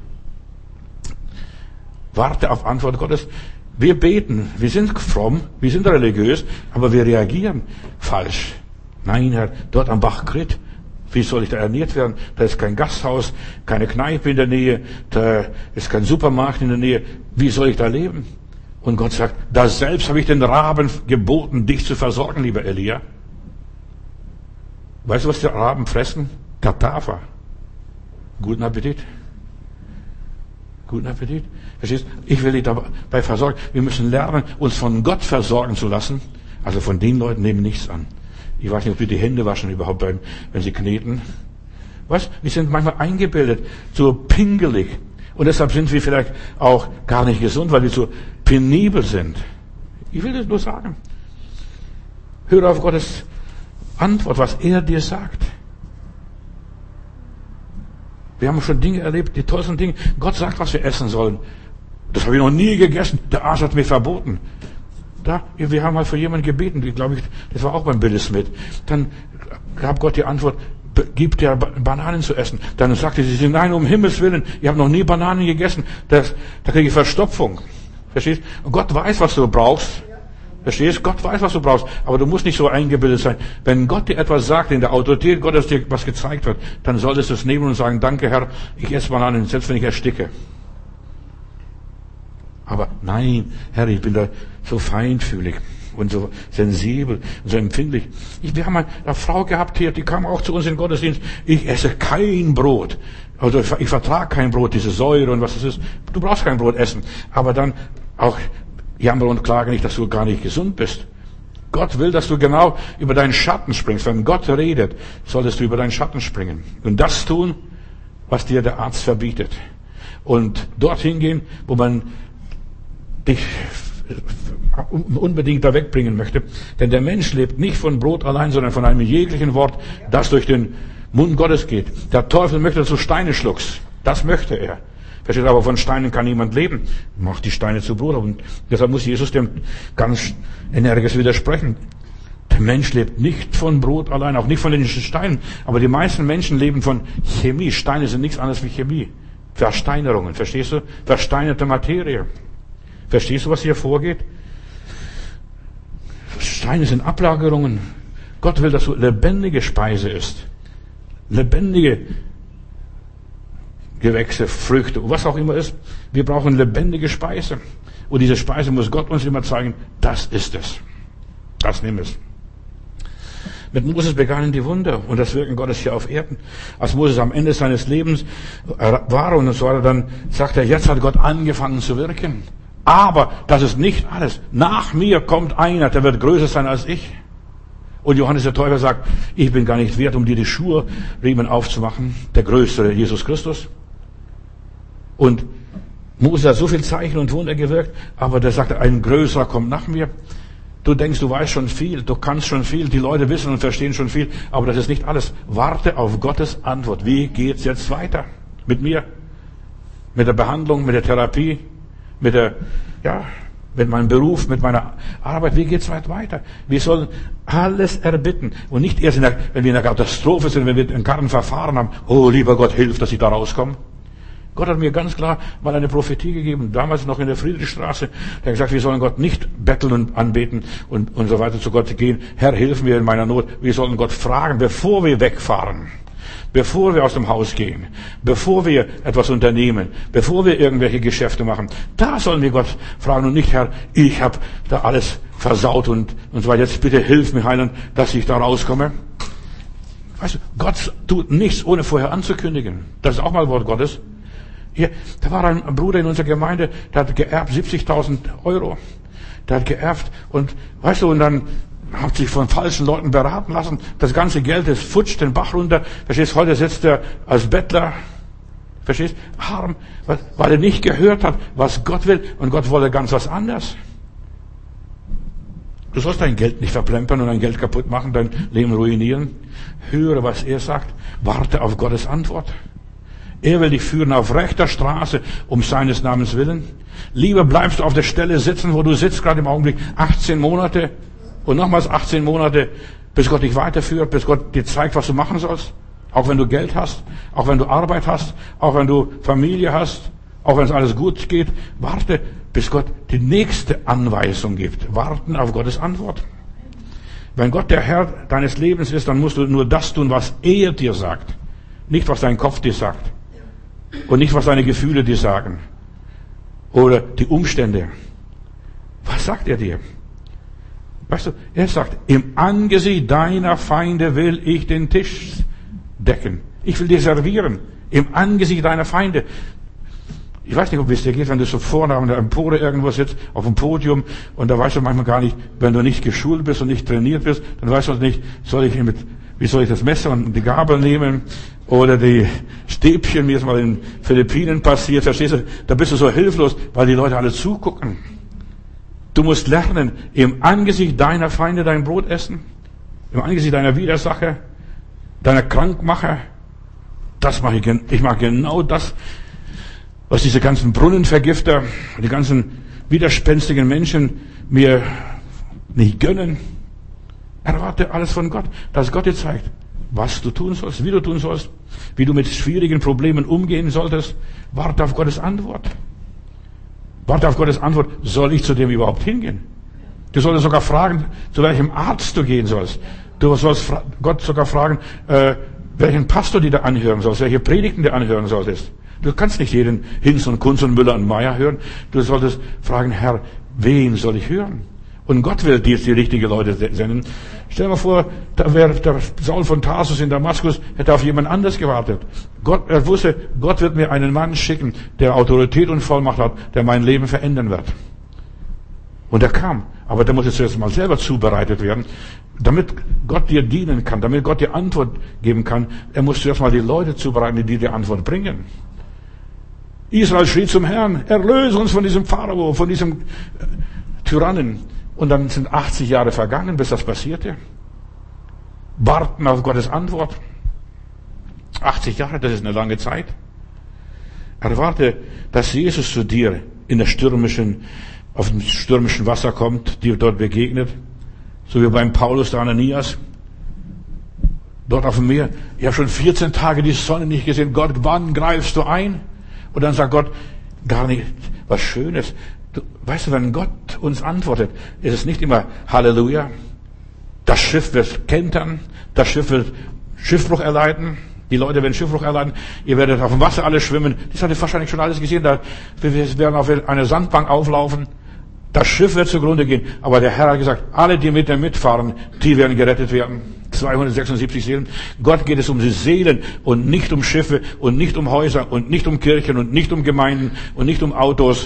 Warte auf Antwort Gottes. Wir beten, wir sind fromm, wir sind religiös, aber wir reagieren falsch. Nein, Herr, dort am Bach Grit, wie soll ich da ernährt werden? Da ist kein Gasthaus, keine Kneipe in der Nähe, da ist kein Supermarkt in der Nähe. Wie soll ich da leben? Und Gott sagt, da selbst habe ich den Raben geboten, dich zu versorgen, lieber Elia. Weißt du, was die Raben fressen? Kadaver. Guten Appetit. Guten Appetit. Verstehst? Ich will dich dabei versorgen. Wir müssen lernen, uns von Gott versorgen zu lassen. Also von den Leuten nehmen nichts an. Ich weiß nicht, ob die die Hände waschen überhaupt, beim, wenn sie kneten. Was? Wir sind manchmal eingebildet, so pingelig. Und deshalb sind wir vielleicht auch gar nicht gesund, weil wir so penibel sind. Ich will das nur sagen. Höre auf Gottes Antwort, was er dir sagt. Wir haben schon Dinge erlebt, die tollsten Dinge. Gott sagt, was wir essen sollen. Das habe ich noch nie gegessen. Der Arzt hat mir verboten. Da, wir haben mal für jemanden gebeten, die, glaube ich, das war auch beim Billy Smith. Dann gab Gott die Antwort, gib dir Bananen zu essen. Dann sagte sie, nein, um Himmels Willen, ich habe noch nie Bananen gegessen. Das, da kriege ich Verstopfung. Verstehst? Und Gott weiß, was du brauchst. Verstehst? Gott weiß, was du brauchst, aber du musst nicht so eingebildet sein. Wenn Gott dir etwas sagt, in der Autorität Gottes dir was gezeigt wird, dann solltest du es nehmen und sagen, danke Herr, ich esse mal an, selbst wenn ich ersticke. Aber nein, Herr, ich bin da so feinfühlig und so sensibel und so empfindlich. Ich, wir haben eine Frau gehabt hier, die kam auch zu uns in den Gottesdienst. Ich esse kein Brot. Also ich, ich vertrage kein Brot, diese Säure und was das ist. Du brauchst kein Brot essen. Aber dann auch jammer und klage nicht, dass du gar nicht gesund bist. Gott will, dass du genau über deinen Schatten springst. Wenn Gott redet, solltest du über deinen Schatten springen. Und das tun, was dir der Arzt verbietet. Und dorthin gehen, wo man dich unbedingt da wegbringen möchte. Denn der Mensch lebt nicht von Brot allein, sondern von einem jeglichen Wort, das durch den Mund Gottes geht. Der Teufel möchte, dass du Steine schluckst. Das möchte er. Versteht, aber von Steinen kann niemand leben. Macht die Steine zu Brot. Und deshalb muss Jesus dem ganz energisch widersprechen. Der Mensch lebt nicht von Brot allein, auch nicht von den Steinen. Aber die meisten Menschen leben von Chemie. Steine sind nichts anderes wie Chemie. Versteinerungen, verstehst du? Versteinerte Materie. Verstehst du, was hier vorgeht? Steine sind Ablagerungen. Gott will, dass du lebendige Speise isst. Lebendige Gewächse, Früchte, was auch immer ist. Wir brauchen lebendige Speise. Und diese Speise muss Gott uns immer zeigen, das ist es. Das nimm es. Mit Moses begannen die Wunder und das Wirken Gottes hier auf Erden. Als Moses am Ende seines Lebens war und so weiter, dann sagt er, jetzt hat Gott angefangen zu wirken. Aber das ist nicht alles. Nach mir kommt einer, der wird größer sein als ich. Und Johannes der Täufer sagt, ich bin gar nicht wert, um dir die Schuhriemen aufzumachen. Der größere Jesus Christus. Und Mose hat so viel Zeichen und Wunder gewirkt, aber der sagt, ein größerer kommt nach mir. Du denkst, du weißt schon viel, du kannst schon viel, die Leute wissen und verstehen schon viel, aber das ist nicht alles. Warte auf Gottes Antwort. Wie geht's jetzt weiter? Mit mir? Mit der Behandlung, mit der Therapie, mit der, ja, mit meinem Beruf, mit meiner Arbeit, wie geht's weit weiter? Wir sollen alles erbitten und nicht erst, in der, wenn wir in einer Katastrophe sind, wenn wir einen kargen Verfahren haben, oh, lieber Gott, hilf, dass ich da rauskomme. Gott hat mir ganz klar mal eine Prophetie gegeben, damals noch in der Friedrichstraße. Der hat gesagt, wir sollen Gott nicht betteln und anbeten und, und so weiter zu Gott gehen. Herr, hilf mir in meiner Not. Wir sollen Gott fragen, bevor wir wegfahren, bevor wir aus dem Haus gehen, bevor wir etwas unternehmen, bevor wir irgendwelche Geschäfte machen. Da sollen wir Gott fragen und nicht, Herr, ich habe da alles versaut und, und so weiter. Jetzt bitte hilf mir, Heiland, dass ich da rauskomme. Weißt du, Gott tut nichts, ohne vorher anzukündigen. Das ist auch mal Wort Gottes. Hier, da war ein Bruder in unserer Gemeinde, der hat geerbt siebzigtausend Euro. Der hat geerbt und, weißt du, und dann hat sich von falschen Leuten beraten lassen. Das ganze Geld ist futsch den Bach runter. Verstehst, heute sitzt er als Bettler. Verstehst, arm, weil er nicht gehört hat, was Gott will. Und Gott wollte ganz was anderes. Du sollst dein Geld nicht verplempern und dein Geld kaputt machen, dein Leben ruinieren. Höre, was er sagt. Warte auf Gottes Antwort. Er will dich führen auf rechter Straße, um seines Namens willen. Lieber bleibst du auf der Stelle sitzen, wo du sitzt, gerade im Augenblick, achtzehn Monate und nochmals achtzehn Monate, bis Gott dich weiterführt, bis Gott dir zeigt, was du machen sollst. Auch wenn du Geld hast, auch wenn du Arbeit hast, auch wenn du Familie hast, auch wenn es alles gut geht. Warte, bis Gott die nächste Anweisung gibt. Warten auf Gottes Antwort. Wenn Gott der Herr deines Lebens ist, dann musst du nur das tun, was er dir sagt. Nicht, was dein Kopf dir sagt. Und nicht, was deine Gefühle dir sagen. Oder die Umstände. Was sagt er dir? Weißt du, er sagt, im Angesicht deiner Feinde will ich den Tisch decken. Ich will dir servieren. Im Angesicht deiner Feinde. Ich weiß nicht, ob es dir geht, wenn du so vorne an der Empore irgendwo sitzt, auf dem Podium, und da weißt du manchmal gar nicht, wenn du nicht geschult bist und nicht trainiert bist, dann weißt du nicht, soll ich mit, wie soll ich das Messer und die Gabel nehmen oder die Stäbchen, wie es mal in Philippinen passiert, verstehst du? Da bist du so hilflos, weil die Leute alle zugucken. Du musst lernen, im Angesicht deiner Feinde dein Brot essen, im Angesicht deiner Widersacher, deiner Krankmacher. Das mache ich, ich mache genau das, was diese ganzen Brunnenvergifter, die ganzen widerspenstigen Menschen mir nicht gönnen. Erwarte alles von Gott, dass Gott dir zeigt, was du tun sollst, wie du tun sollst, wie du mit schwierigen Problemen umgehen solltest. Warte auf Gottes Antwort. Warte auf Gottes Antwort. Soll ich zu dem überhaupt hingehen? Du solltest sogar fragen, zu welchem Arzt du gehen sollst. Du sollst Gott sogar fragen, äh, welchen Pastor du da anhören sollst, welche Predigten du anhören solltest. Du kannst nicht jeden Hinz und Kunz und Müller und Meier hören. Du solltest fragen, Herr, wen soll ich hören? Und Gott will dir die richtigen Leute senden. Stell dir mal vor, da wäre der Saul von Tarsus in Damaskus, hätte auf jemand anders gewartet. Gott, er wusste, Gott wird mir einen Mann schicken, der Autorität und Vollmacht hat, der mein Leben verändern wird. Und er kam. Aber der muss jetzt erst mal selber zubereitet werden, damit Gott dir dienen kann, damit Gott dir Antwort geben kann. Er muss zuerst mal die Leute zubereiten, die dir Antwort bringen. Israel schrie zum Herrn, erlöse uns von diesem Pharao, von diesem äh, Tyrannen. Und dann sind achtzig Jahre vergangen, bis das passierte. Warten auf Gottes Antwort. achtzig Jahre, das ist eine lange Zeit. Erwarte, dass Jesus zu dir in der stürmischen, auf dem stürmischen Wasser kommt, dir dort begegnet. So wie beim Paulus, der Ananias. Dort auf dem Meer. Ich habe schon vierzehn Tage die Sonne nicht gesehen. Gott, wann greifst du ein? Und dann sagt Gott, gar nicht was Schönes. Du, weißt du, wenn Gott uns antwortet, ist es nicht immer Halleluja. Das Schiff wird kentern, das Schiff wird Schiffbruch erleiden. Die Leute werden Schiffbruch erleiden. Ihr werdet auf dem Wasser alle schwimmen. Das habt ihr wahrscheinlich schon alles gesehen. Da, wir werden auf eine Sandbank auflaufen. Das Schiff wird zugrunde gehen. Aber der Herr hat gesagt, alle, die mit dem mitfahren, die werden gerettet werden. zweihundertsechsundsiebzig Seelen. Gott geht es um die Seelen und nicht um Schiffe und nicht um Häuser und nicht um Kirchen und nicht um Gemeinden und nicht um Autos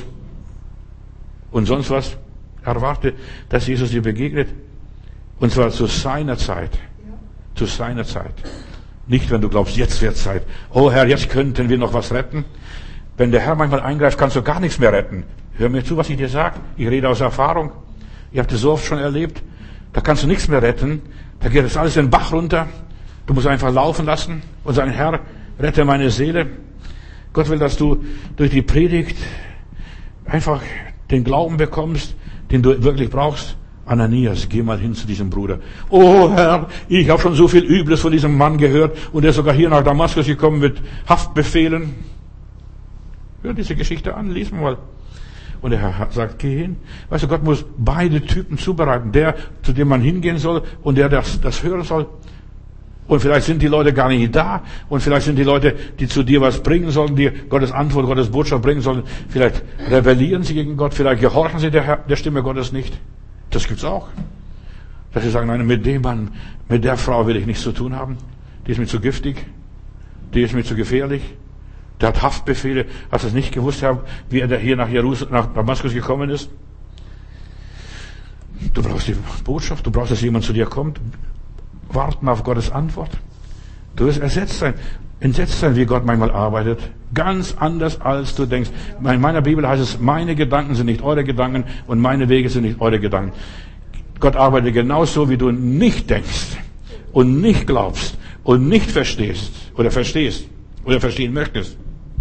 und sonst was. Erwarte, dass Jesus dir begegnet. Und zwar zu seiner Zeit. Zu seiner Zeit. Nicht, wenn du glaubst, jetzt wird Zeit. Oh Herr, jetzt könnten wir noch was retten. Wenn der Herr manchmal eingreift, kannst du gar nichts mehr retten. Hör mir zu, was ich dir sage. Ich rede aus Erfahrung. Ich habe das so oft schon erlebt. Da kannst du nichts mehr retten. Da geht das alles den Bach runter. Du musst einfach laufen lassen und sagen, Herr, rette meine Seele. Gott will, dass du durch die Predigt einfach den Glauben bekommst, den du wirklich brauchst. Ananias, geh mal hin zu diesem Bruder. Oh Herr, ich habe schon so viel Übles von diesem Mann gehört und er ist sogar hier nach Damaskus gekommen mit Haftbefehlen. Hör diese Geschichte an, lies mal. Und der Herr sagt, geh hin. Weißt du, Gott muss beide Typen zubereiten. Der, zu dem man hingehen soll und der, das, das hören soll. Und vielleicht sind die Leute gar nicht da. Und vielleicht sind die Leute, die zu dir was bringen sollen, die Gottes Antwort, Gottes Botschaft bringen sollen. Vielleicht rebellieren sie gegen Gott. Vielleicht gehorchen sie der, der Stimme Gottes nicht. Das gibt's auch. Dass sie sagen, nein, mit dem Mann, mit der Frau will ich nichts zu tun haben. Die ist mir zu giftig. Die ist mir zu gefährlich. Der hat Haftbefehle. Hast du es nicht gewusst, Herr, wie er hier nach Jerusalem, nach Damaskus gekommen ist? Du brauchst die Botschaft. Du brauchst, dass jemand zu dir kommt. Warten auf Gottes Antwort. Du wirst ersetzt sein. Entsetzt sein, wie Gott manchmal arbeitet. Ganz anders, als du denkst. In meiner Bibel heißt es, meine Gedanken sind nicht eure Gedanken und meine Wege sind nicht eure Gedanken. Gott arbeitet genauso, wie du nicht denkst und nicht glaubst und nicht verstehst oder verstehst oder verstehen möchtest.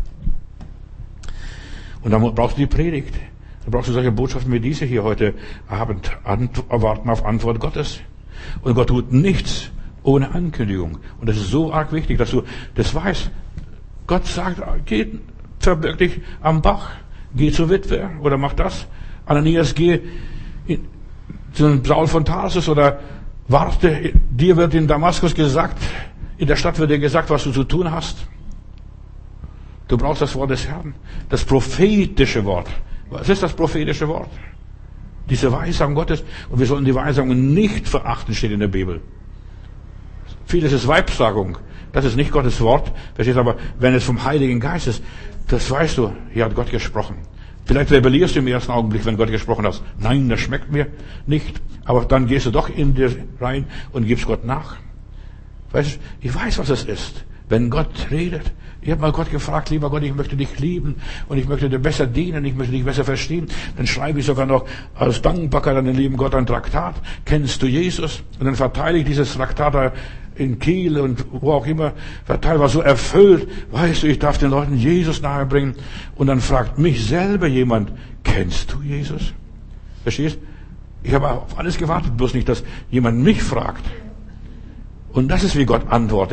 Und dann brauchst du die Predigt. Dann brauchst du solche Botschaften wie diese hier heute Abend. Warten auf Antwort Gottes. Und Gott tut nichts ohne Ankündigung. Und das ist so arg wichtig, dass du das weißt. Gott sagt, geh, verbirg dich am Bach, geh zur Witwe oder mach das. Ananias, geh in, zu Saul von Tarsus oder warte, dir wird in Damaskus gesagt, in der Stadt wird dir gesagt, was du zu tun hast. Du brauchst das Wort des Herrn, das prophetische Wort. Was ist das prophetische Wort? Diese Weisung Gottes. Und wir sollen die Weisungen nicht verachten, steht in der Bibel. Vieles ist Weibsagung. Das ist nicht Gottes Wort. Verstehst du? Aber wenn es vom Heiligen Geist ist, das weißt du, hier hat Gott gesprochen. Vielleicht rebellierst du im ersten Augenblick, wenn Gott gesprochen hat. Nein, das schmeckt mir nicht. Aber dann gehst du doch in dir rein und gibst Gott nach. Weißt du, ich weiß, was es ist, wenn Gott redet. Ich habe mal Gott gefragt, lieber Gott, ich möchte dich lieben und ich möchte dir besser dienen, ich möchte dich besser verstehen. Dann schreibe ich sogar noch als Dankbarkeit an den lieben Gott ein Traktat. Kennst du Jesus? Und dann verteile ich dieses Traktat in Kiel und wo auch immer. Verteile, war so erfüllt. Weißt du, ich darf den Leuten Jesus nahebringen. Und dann fragt mich selber jemand, kennst du Jesus? Verstehst? Ich habe auf alles gewartet, bloß nicht, dass jemand mich fragt. Und das ist, wie Gott antwortet.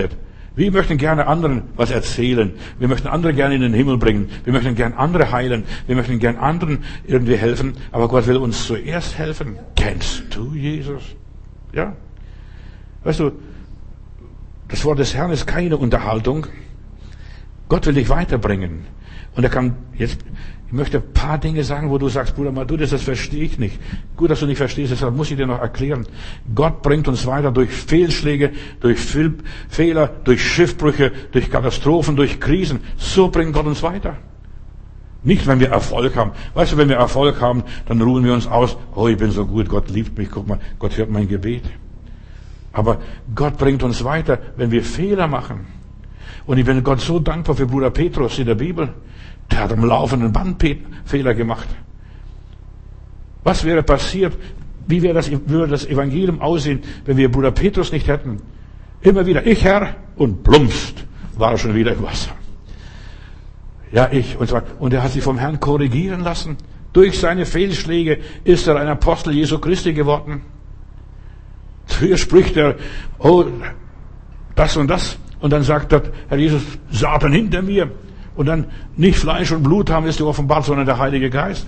Wir möchten gerne anderen was erzählen. Wir möchten andere gerne in den Himmel bringen. Wir möchten gerne andere heilen. Wir möchten gerne anderen irgendwie helfen. Aber Gott will uns zuerst helfen. Kennst du Jesus? Ja? Weißt du, das Wort des Herrn ist keine Unterhaltung. Gott will dich weiterbringen. Und er kann jetzt, ich möchte ein paar Dinge sagen, wo du sagst, Bruder Madu, das, das verstehe ich nicht. Gut, dass du nicht verstehst, deshalb muss ich dir noch erklären. Gott bringt uns weiter durch Fehlschläge, durch Fehl, Fehler, durch Schiffbrüche, durch Katastrophen, durch Krisen. So bringt Gott uns weiter. Nicht, wenn wir Erfolg haben. Weißt du, wenn wir Erfolg haben, dann ruhen wir uns aus. Oh, ich bin so gut, Gott liebt mich, guck mal, Gott hört mein Gebet. Aber Gott bringt uns weiter, wenn wir Fehler machen. Und ich bin Gott so dankbar für Bruder Petrus in der Bibel. Der hat am laufenden Band Fehler gemacht. Was wäre passiert? Wie wäre das, würde das Evangelium aussehen, wenn wir Bruder Petrus nicht hätten? Immer wieder, ich Herr, und plumpst, war er schon wieder im Wasser. Ja, ich, und zwar, und er hat sich vom Herrn korrigieren lassen. Durch seine Fehlschläge ist er ein Apostel Jesu Christi geworden. Hier spricht er, oh, das und das. Und dann sagt der Herr Jesus, Satan hinter mir. Und dann nicht Fleisch und Blut haben, ist dir offenbart, sondern der Heilige Geist.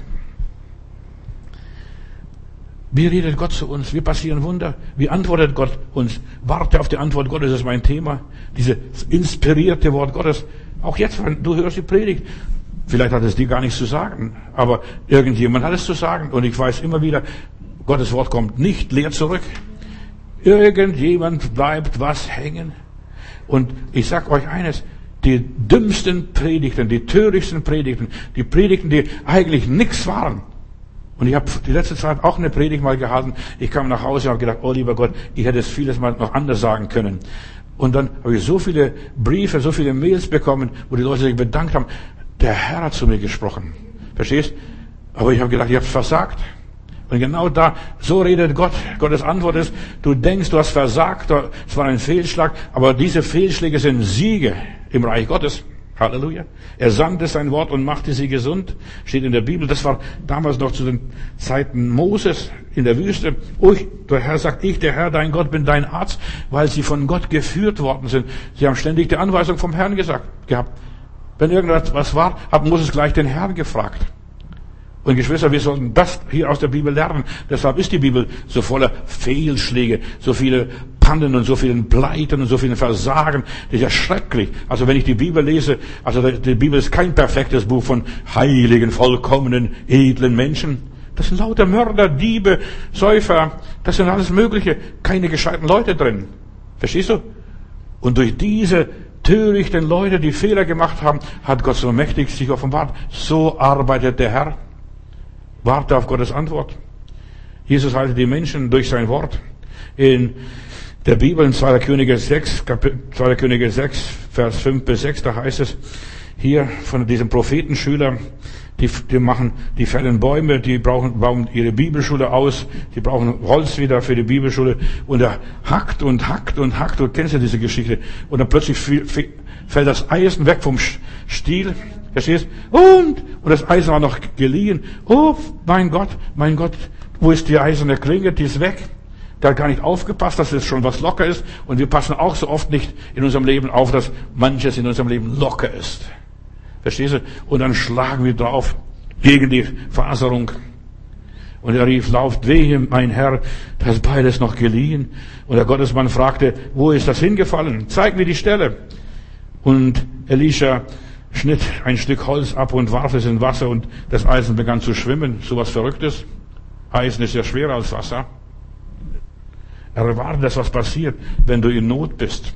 Wie redet Gott zu uns? Wie passieren Wunder? Wie antwortet Gott uns? Warte auf die Antwort Gottes, das ist mein Thema. Dieses inspirierte Wort Gottes. Auch jetzt, wenn du hörst die Predigt. Vielleicht hat es dir gar nichts zu sagen. Aber irgendjemand hat es zu sagen. Und ich weiß immer wieder, Gottes Wort kommt nicht leer zurück. Irgendjemand bleibt was hängen. Und ich sag euch eines, die dümmsten Predigten, die törichtsten Predigten, die Predigten, die eigentlich nichts waren. Und ich habe die letzte Zeit auch eine Predigt mal gehalten. Ich kam nach Hause und habe gedacht, oh lieber Gott, ich hätte es vieles mal noch anders sagen können. Und dann habe ich so viele Briefe, so viele Mails bekommen, wo die Leute sich bedankt haben. Der Herr hat zu mir gesprochen. Verstehst? Aber ich habe gedacht, ich habe versagt. Und genau da, so redet Gott. Gottes Antwort ist, du denkst, du hast versagt, es war ein Fehlschlag, aber diese Fehlschläge sind Siege im Reich Gottes. Halleluja. Er sandte sein Wort und machte sie gesund. Steht in der Bibel. Das war damals noch zu den Zeiten Moses in der Wüste. Oh, der Herr sagt, ich, der Herr, dein Gott, bin dein Arzt, weil sie von Gott geführt worden sind. Sie haben ständig die Anweisung vom Herrn gesagt, gehabt. Wenn irgendwas war, hat Moses gleich den Herrn gefragt. Und Geschwister, wir sollten das hier aus der Bibel lernen. Deshalb ist die Bibel so voller Fehlschläge, so viele Pannen und so vielen Pleiten und so vielen Versagen. Das ist ja schrecklich. Also wenn ich die Bibel lese, also die Bibel ist kein perfektes Buch von heiligen, vollkommenen, edlen Menschen. Das sind lauter Mörder, Diebe, Säufer. Das sind alles Mögliche. Keine gescheiten Leute drin. Verstehst du? Und durch diese törichten Leute, die Fehler gemacht haben, hat Gott so mächtig sich offenbart. So arbeitet der Herr. Warte auf Gottes Antwort. Jesus heilte die Menschen durch sein Wort. In der Bibel in zweiter Könige sechs, zweiter Könige sechs, Vers fünf bis sechs, da heißt es hier von diesem Prophetenschüler, die, die machen, die fällen Bäume, die brauchen, bauen ihre Bibelschule aus, die brauchen Holz wieder für die Bibelschule und er hackt und hackt und hackt, du kennst ja diese Geschichte, und dann plötzlich fällt das Eisen weg vom Stiel. Verstehst? Und, und das Eisen war noch geliehen. Oh, mein Gott, mein Gott, wo ist die eiserne Klinge? Die ist weg. Der hat gar nicht aufgepasst, dass es schon was locker ist. Und wir passen auch so oft nicht in unserem Leben auf, dass manches in unserem Leben locker ist. Verstehst du? Und dann schlagen wir drauf gegen die Faserung. Und er rief laut, wehe, mein Herr, das ist beides noch geliehen. Und der Gottesmann fragte, wo ist das hingefallen? Zeig mir die Stelle. Und Elisha schnitt ein Stück Holz ab und warf es in Wasser und das Eisen begann zu schwimmen. So was Verrücktes. Eisen ist ja schwerer als Wasser. Erwarte, dass was passiert, wenn du in Not bist.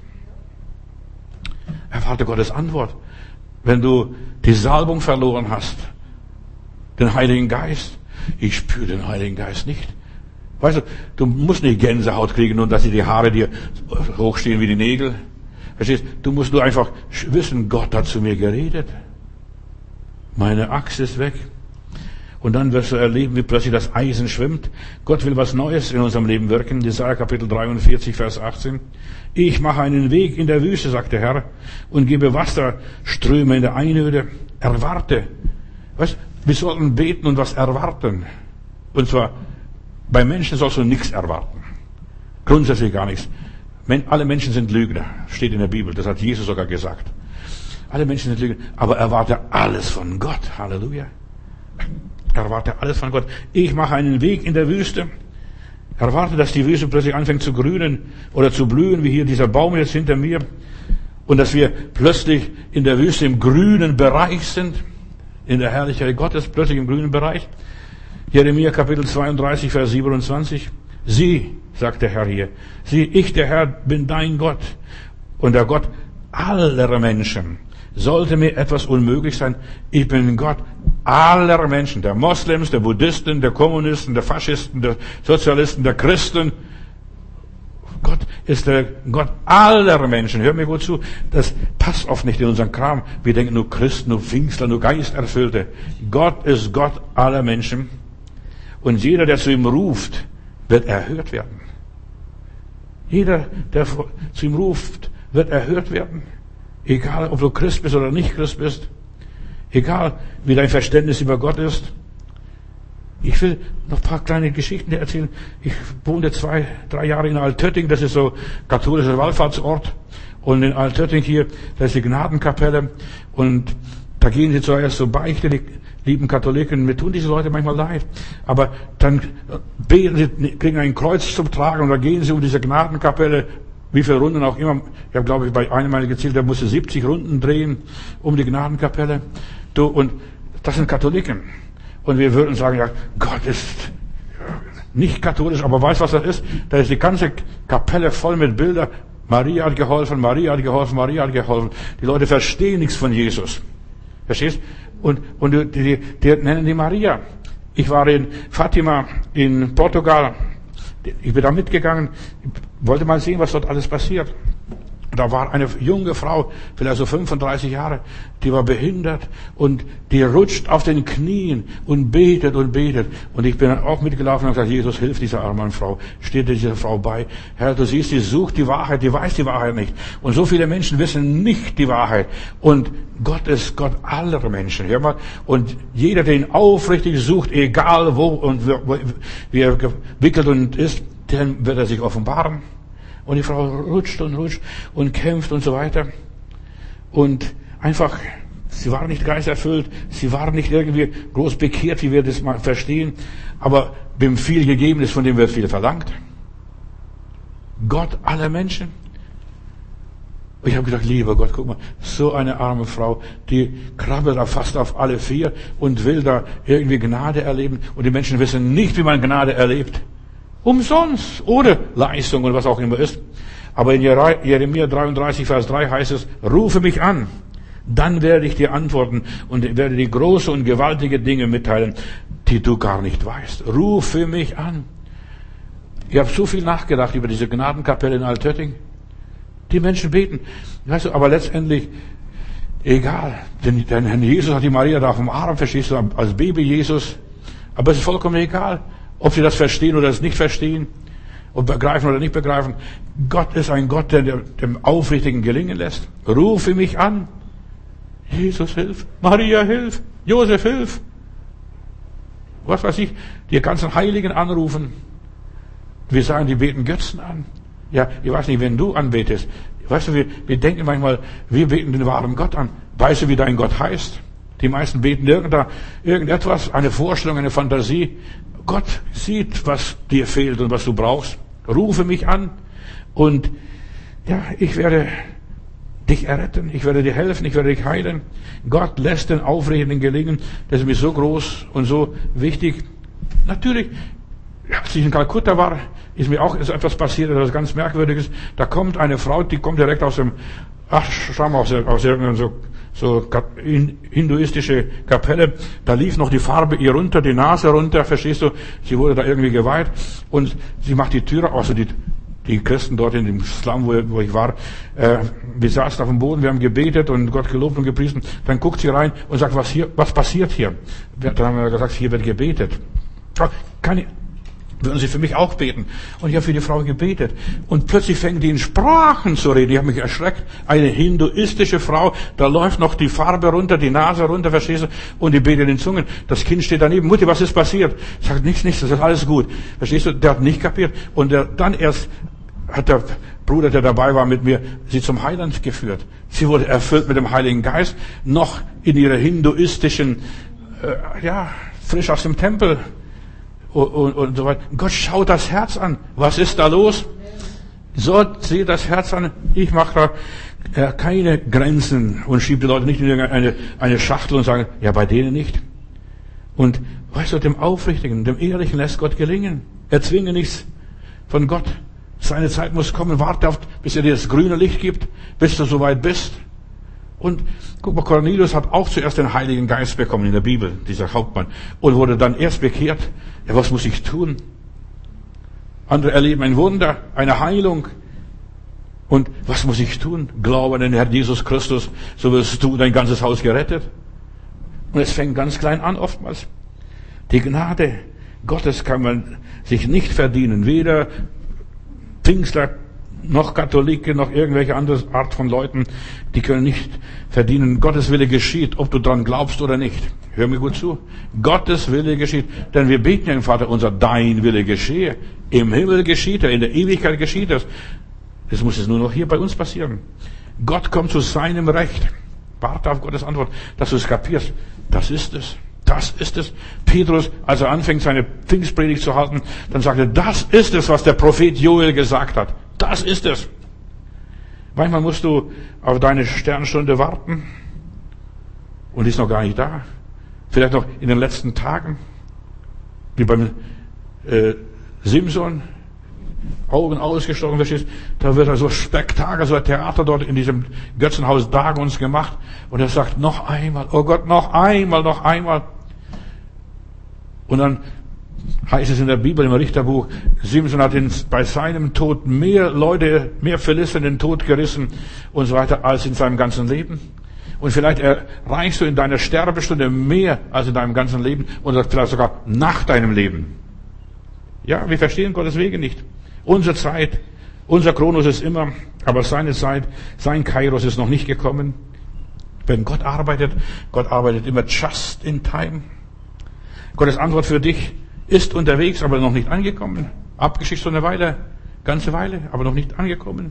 Erwarte Gottes Antwort. Wenn du die Salbung verloren hast, den Heiligen Geist. Ich spüre den Heiligen Geist nicht. Weißt du, du musst nicht Gänsehaut kriegen und dass die Haare dir hochstehen wie die Nägel. Verstehst? Du musst nur einfach wissen, Gott hat zu mir geredet. Meine Axt ist weg. Und dann wirst du erleben, wie plötzlich das Eisen schwimmt. Gott will was Neues in unserem Leben wirken. Jesaja Kapitel dreiundvierzig, Vers achtzehn. Ich mache einen Weg in der Wüste, sagt der Herr, und gebe Wasserströme in der Einöde. Erwarte. Weißt, wir sollten beten und was erwarten. Und zwar, bei Menschen sollst du nichts erwarten. Grundsätzlich gar nichts. Alle Menschen sind Lügner, steht in der Bibel. Das hat Jesus sogar gesagt. Alle Menschen sind Lügner, aber erwarte alles von Gott. Halleluja. Erwarte alles von Gott. Ich mache einen Weg in der Wüste. Erwarte, dass die Wüste plötzlich anfängt zu grünen oder zu blühen, wie hier dieser Baum jetzt hinter mir. Und dass wir plötzlich in der Wüste im grünen Bereich sind. In der Herrlichkeit Gottes, plötzlich im grünen Bereich. Jeremia Kapitel zweiunddreißig, Vers siebenundzwanzig. Sieh, sagt der Herr hier, sieh, ich, der Herr, bin dein Gott und der Gott aller Menschen. Sollte mir etwas unmöglich sein, ich bin Gott aller Menschen, der Moslems, der Buddhisten, der Kommunisten, der Faschisten, der Sozialisten, der Christen. Gott ist der Gott aller Menschen. Hör mir gut zu, das passt oft nicht in unseren Kram. Wir denken nur Christen, nur Pfingstler, nur Geisterfüllte. Gott ist Gott aller Menschen. Und jeder, der zu ihm ruft, wird erhört werden. Jeder, der zu ihm ruft, wird erhört werden. Egal, ob du Christ bist oder nicht Christ bist. Egal, wie dein Verständnis über Gott ist. Ich will noch ein paar kleine Geschichten erzählen. Ich wohnte zwei, drei Jahre in Altötting. Das ist so katholischer Wallfahrtsort. Und in Altötting hier, da ist die Gnadenkapelle. Und da gehen sie zuerst so beichten, die lieben Katholiken. Mir tun diese Leute manchmal leid. Aber dann beten sie, kriegen ein Kreuz zum Tragen und dann gehen sie um diese Gnadenkapelle. Wie viele Runden auch immer. Ich habe, glaube ich, bei einem Mal gezählt, der musste siebzig Runden drehen um die Gnadenkapelle. Du, und das sind Katholiken. Und wir würden sagen, ja, Gott ist nicht katholisch, aber weißt du, was das ist? Da ist die ganze Kapelle voll mit Bildern. Maria hat geholfen, Maria hat geholfen, Maria hat geholfen. Die Leute verstehen nichts von Jesus. Verstehst? Und, und die, die, die nennen die Maria. Ich war in Fatima in Portugal. Ich bin da mitgegangen, wollte mal sehen, was dort alles passiert. Da war eine junge Frau, vielleicht so fünfunddreißig Jahre, die war behindert und die rutscht auf den Knien und betet und betet. Und ich bin auch mitgelaufen und gesagt, Jesus, hilf dieser armen Frau. Steht dieser Frau bei. Herr, du siehst, die sucht die Wahrheit, die weiß die Wahrheit nicht. Und so viele Menschen wissen nicht die Wahrheit. Und Gott ist Gott aller Menschen. Hör mal. Und jeder, der ihn aufrichtig sucht, egal wo und wie er gewickelt und ist, dann wird er sich offenbaren. Und die Frau rutscht und rutscht und kämpft und so weiter. Und einfach, sie war nicht geisterfüllt, sie war nicht irgendwie groß bekehrt, wie wir das mal verstehen. Aber wem viel gegeben ist, von dem wird viel verlangt. Gott aller Menschen. Und ich habe gedacht, lieber Gott, guck mal, so eine arme Frau, die krabbelt da fast auf alle vier und will da irgendwie Gnade erleben. Und die Menschen wissen nicht, wie man Gnade erlebt. Umsonst, ohne Leistung und was auch immer ist. Aber in Jeremia dreiunddreißig, Vers drei heißt es, rufe mich an, dann werde ich dir antworten und werde dir große und gewaltige Dinge mitteilen, die du gar nicht weißt. Rufe mich an. Ich habe so viel nachgedacht über diese Gnadenkapelle in Altötting. Die Menschen beten. Weißt du, aber letztendlich, egal. Denn, denn Herr Jesus hat die Maria da auf dem Arm, verstehst du, als Baby Jesus. Aber es ist vollkommen egal. Ob sie das verstehen oder es nicht verstehen, ob begreifen oder nicht begreifen. Gott ist ein Gott, der dem Aufrichtigen gelingen lässt. Rufe mich an. Jesus, hilf. Maria, hilf. Josef, hilf. Was weiß ich, die ganzen Heiligen anrufen. Wir sagen, die beten Götzen an. Ja, ich weiß nicht, wenn du anbetest. Weißt du, wir, wir denken manchmal, wir beten den wahren Gott an. Weißt du, wie dein Gott heißt? Die meisten beten irgendetwas, eine Vorstellung, eine Fantasie. Gott sieht, was dir fehlt und was du brauchst. Rufe mich an und ja, ich werde dich erretten, ich werde dir helfen, ich werde dich heilen. Gott lässt den Aufrichtigen gelingen. Das ist mir so groß und so wichtig. Natürlich, als ich in Kalkutta war, ist mir auch etwas passiert, etwas ganz Merkwürdiges. Da kommt eine Frau, die kommt direkt aus dem Ashram, aus, aus irgendeinem so so hinduistische Kapelle, da lief noch die Farbe ihr runter, die Nase runter, verstehst du? Sie wurde da irgendwie geweiht und sie macht die Türe, also die, die Christen dort in dem Slum, wo, wo ich war, äh, wir saßen auf dem Boden, wir haben gebetet und Gott gelobt und gepriesen, dann guckt sie rein und sagt, was hier, was passiert hier? Dann haben wir gesagt, hier wird gebetet. Kann ich, würden Sie für mich auch beten? Und ich habe für die Frau gebetet. Und plötzlich fängt die in Sprachen zu reden. Ich habe mich erschreckt. Eine hinduistische Frau, da läuft noch die Farbe runter, die Nase runter, verstehst du? Und die betet in Zungen. Das Kind steht daneben. Mutti, was ist passiert? Sagt, nichts, nichts, das ist alles gut. Verstehst du? Der hat nicht kapiert. Und der, dann erst hat der Bruder, der dabei war mit mir, sie zum Heiland geführt. Sie wurde erfüllt mit dem Heiligen Geist, noch in ihrer hinduistischen, äh, ja, frisch aus dem Tempel und, und, und so weiter. Gott schaut das Herz an. Was ist da los? So sieht das Herz an. Ich mache da äh, keine Grenzen und schiebe die Leute nicht in eine, eine Schachtel und sage, ja, bei denen nicht. Und weißt du, dem Aufrichtigen, dem Ehrlichen lässt Gott gelingen. Er zwinge nichts von Gott. Seine Zeit muss kommen. Warte auf, bis er dir das grüne Licht gibt, bis du soweit bist. Und guck mal, Cornelius hat auch zuerst den Heiligen Geist bekommen in der Bibel, dieser Hauptmann, und wurde dann erst bekehrt. Ja, was muss ich tun? Andere erleben ein Wunder, eine Heilung. Und was muss ich tun? Glaube an den Herrn Jesus Christus, so wirst du dein ganzes Haus gerettet. Und es fängt ganz klein an oftmals. Die Gnade Gottes kann man sich nicht verdienen. Weder Pfingstler, noch Katholiken, noch irgendwelche andere Art von Leuten, die können nicht verdienen. Gottes Wille geschieht, ob du dran glaubst oder nicht. Hör mir gut zu. Gottes Wille geschieht. Denn wir beten ja im Vater unser, dein Wille geschehe. Im Himmel geschieht er, in der Ewigkeit geschieht es. Das muss es nur noch hier bei uns passieren. Gott kommt zu seinem Recht. Warte auf Gottes Antwort, dass du es kapierst. Das ist es. Das ist es. Petrus, als er anfängt, seine Pfingstpredigt zu halten, dann sagte er, das ist es, was der Prophet Joel gesagt hat. Das ist es. Manchmal musst du auf deine Sternstunde warten und die ist noch gar nicht da. Vielleicht noch in den letzten Tagen, wie beim äh, Simson, Augen ausgestochen, verstehst? Da wird er so Spektakel, so ein Theater dort in diesem Götzenhaus Dagons gemacht und er sagt, noch einmal, oh Gott, noch einmal, noch einmal. Und dann heißt es in der Bibel, im Richterbuch, Simson hat in, bei seinem Tod mehr Leute, mehr Philister in den Tod gerissen und so weiter, als in seinem ganzen Leben. Und vielleicht erreichst du in deiner Sterbestunde mehr als in deinem ganzen Leben und vielleicht sogar nach deinem Leben. Ja, wir verstehen Gottes Wege nicht. Unsere Zeit, unser Kronos ist immer, aber seine Zeit, sein Kairos ist noch nicht gekommen. Wenn Gott arbeitet, Gott arbeitet immer just in time. Gottes Antwort für dich ist unterwegs, aber noch nicht angekommen. Abgeschickt so eine Weile, ganze Weile, aber noch nicht angekommen.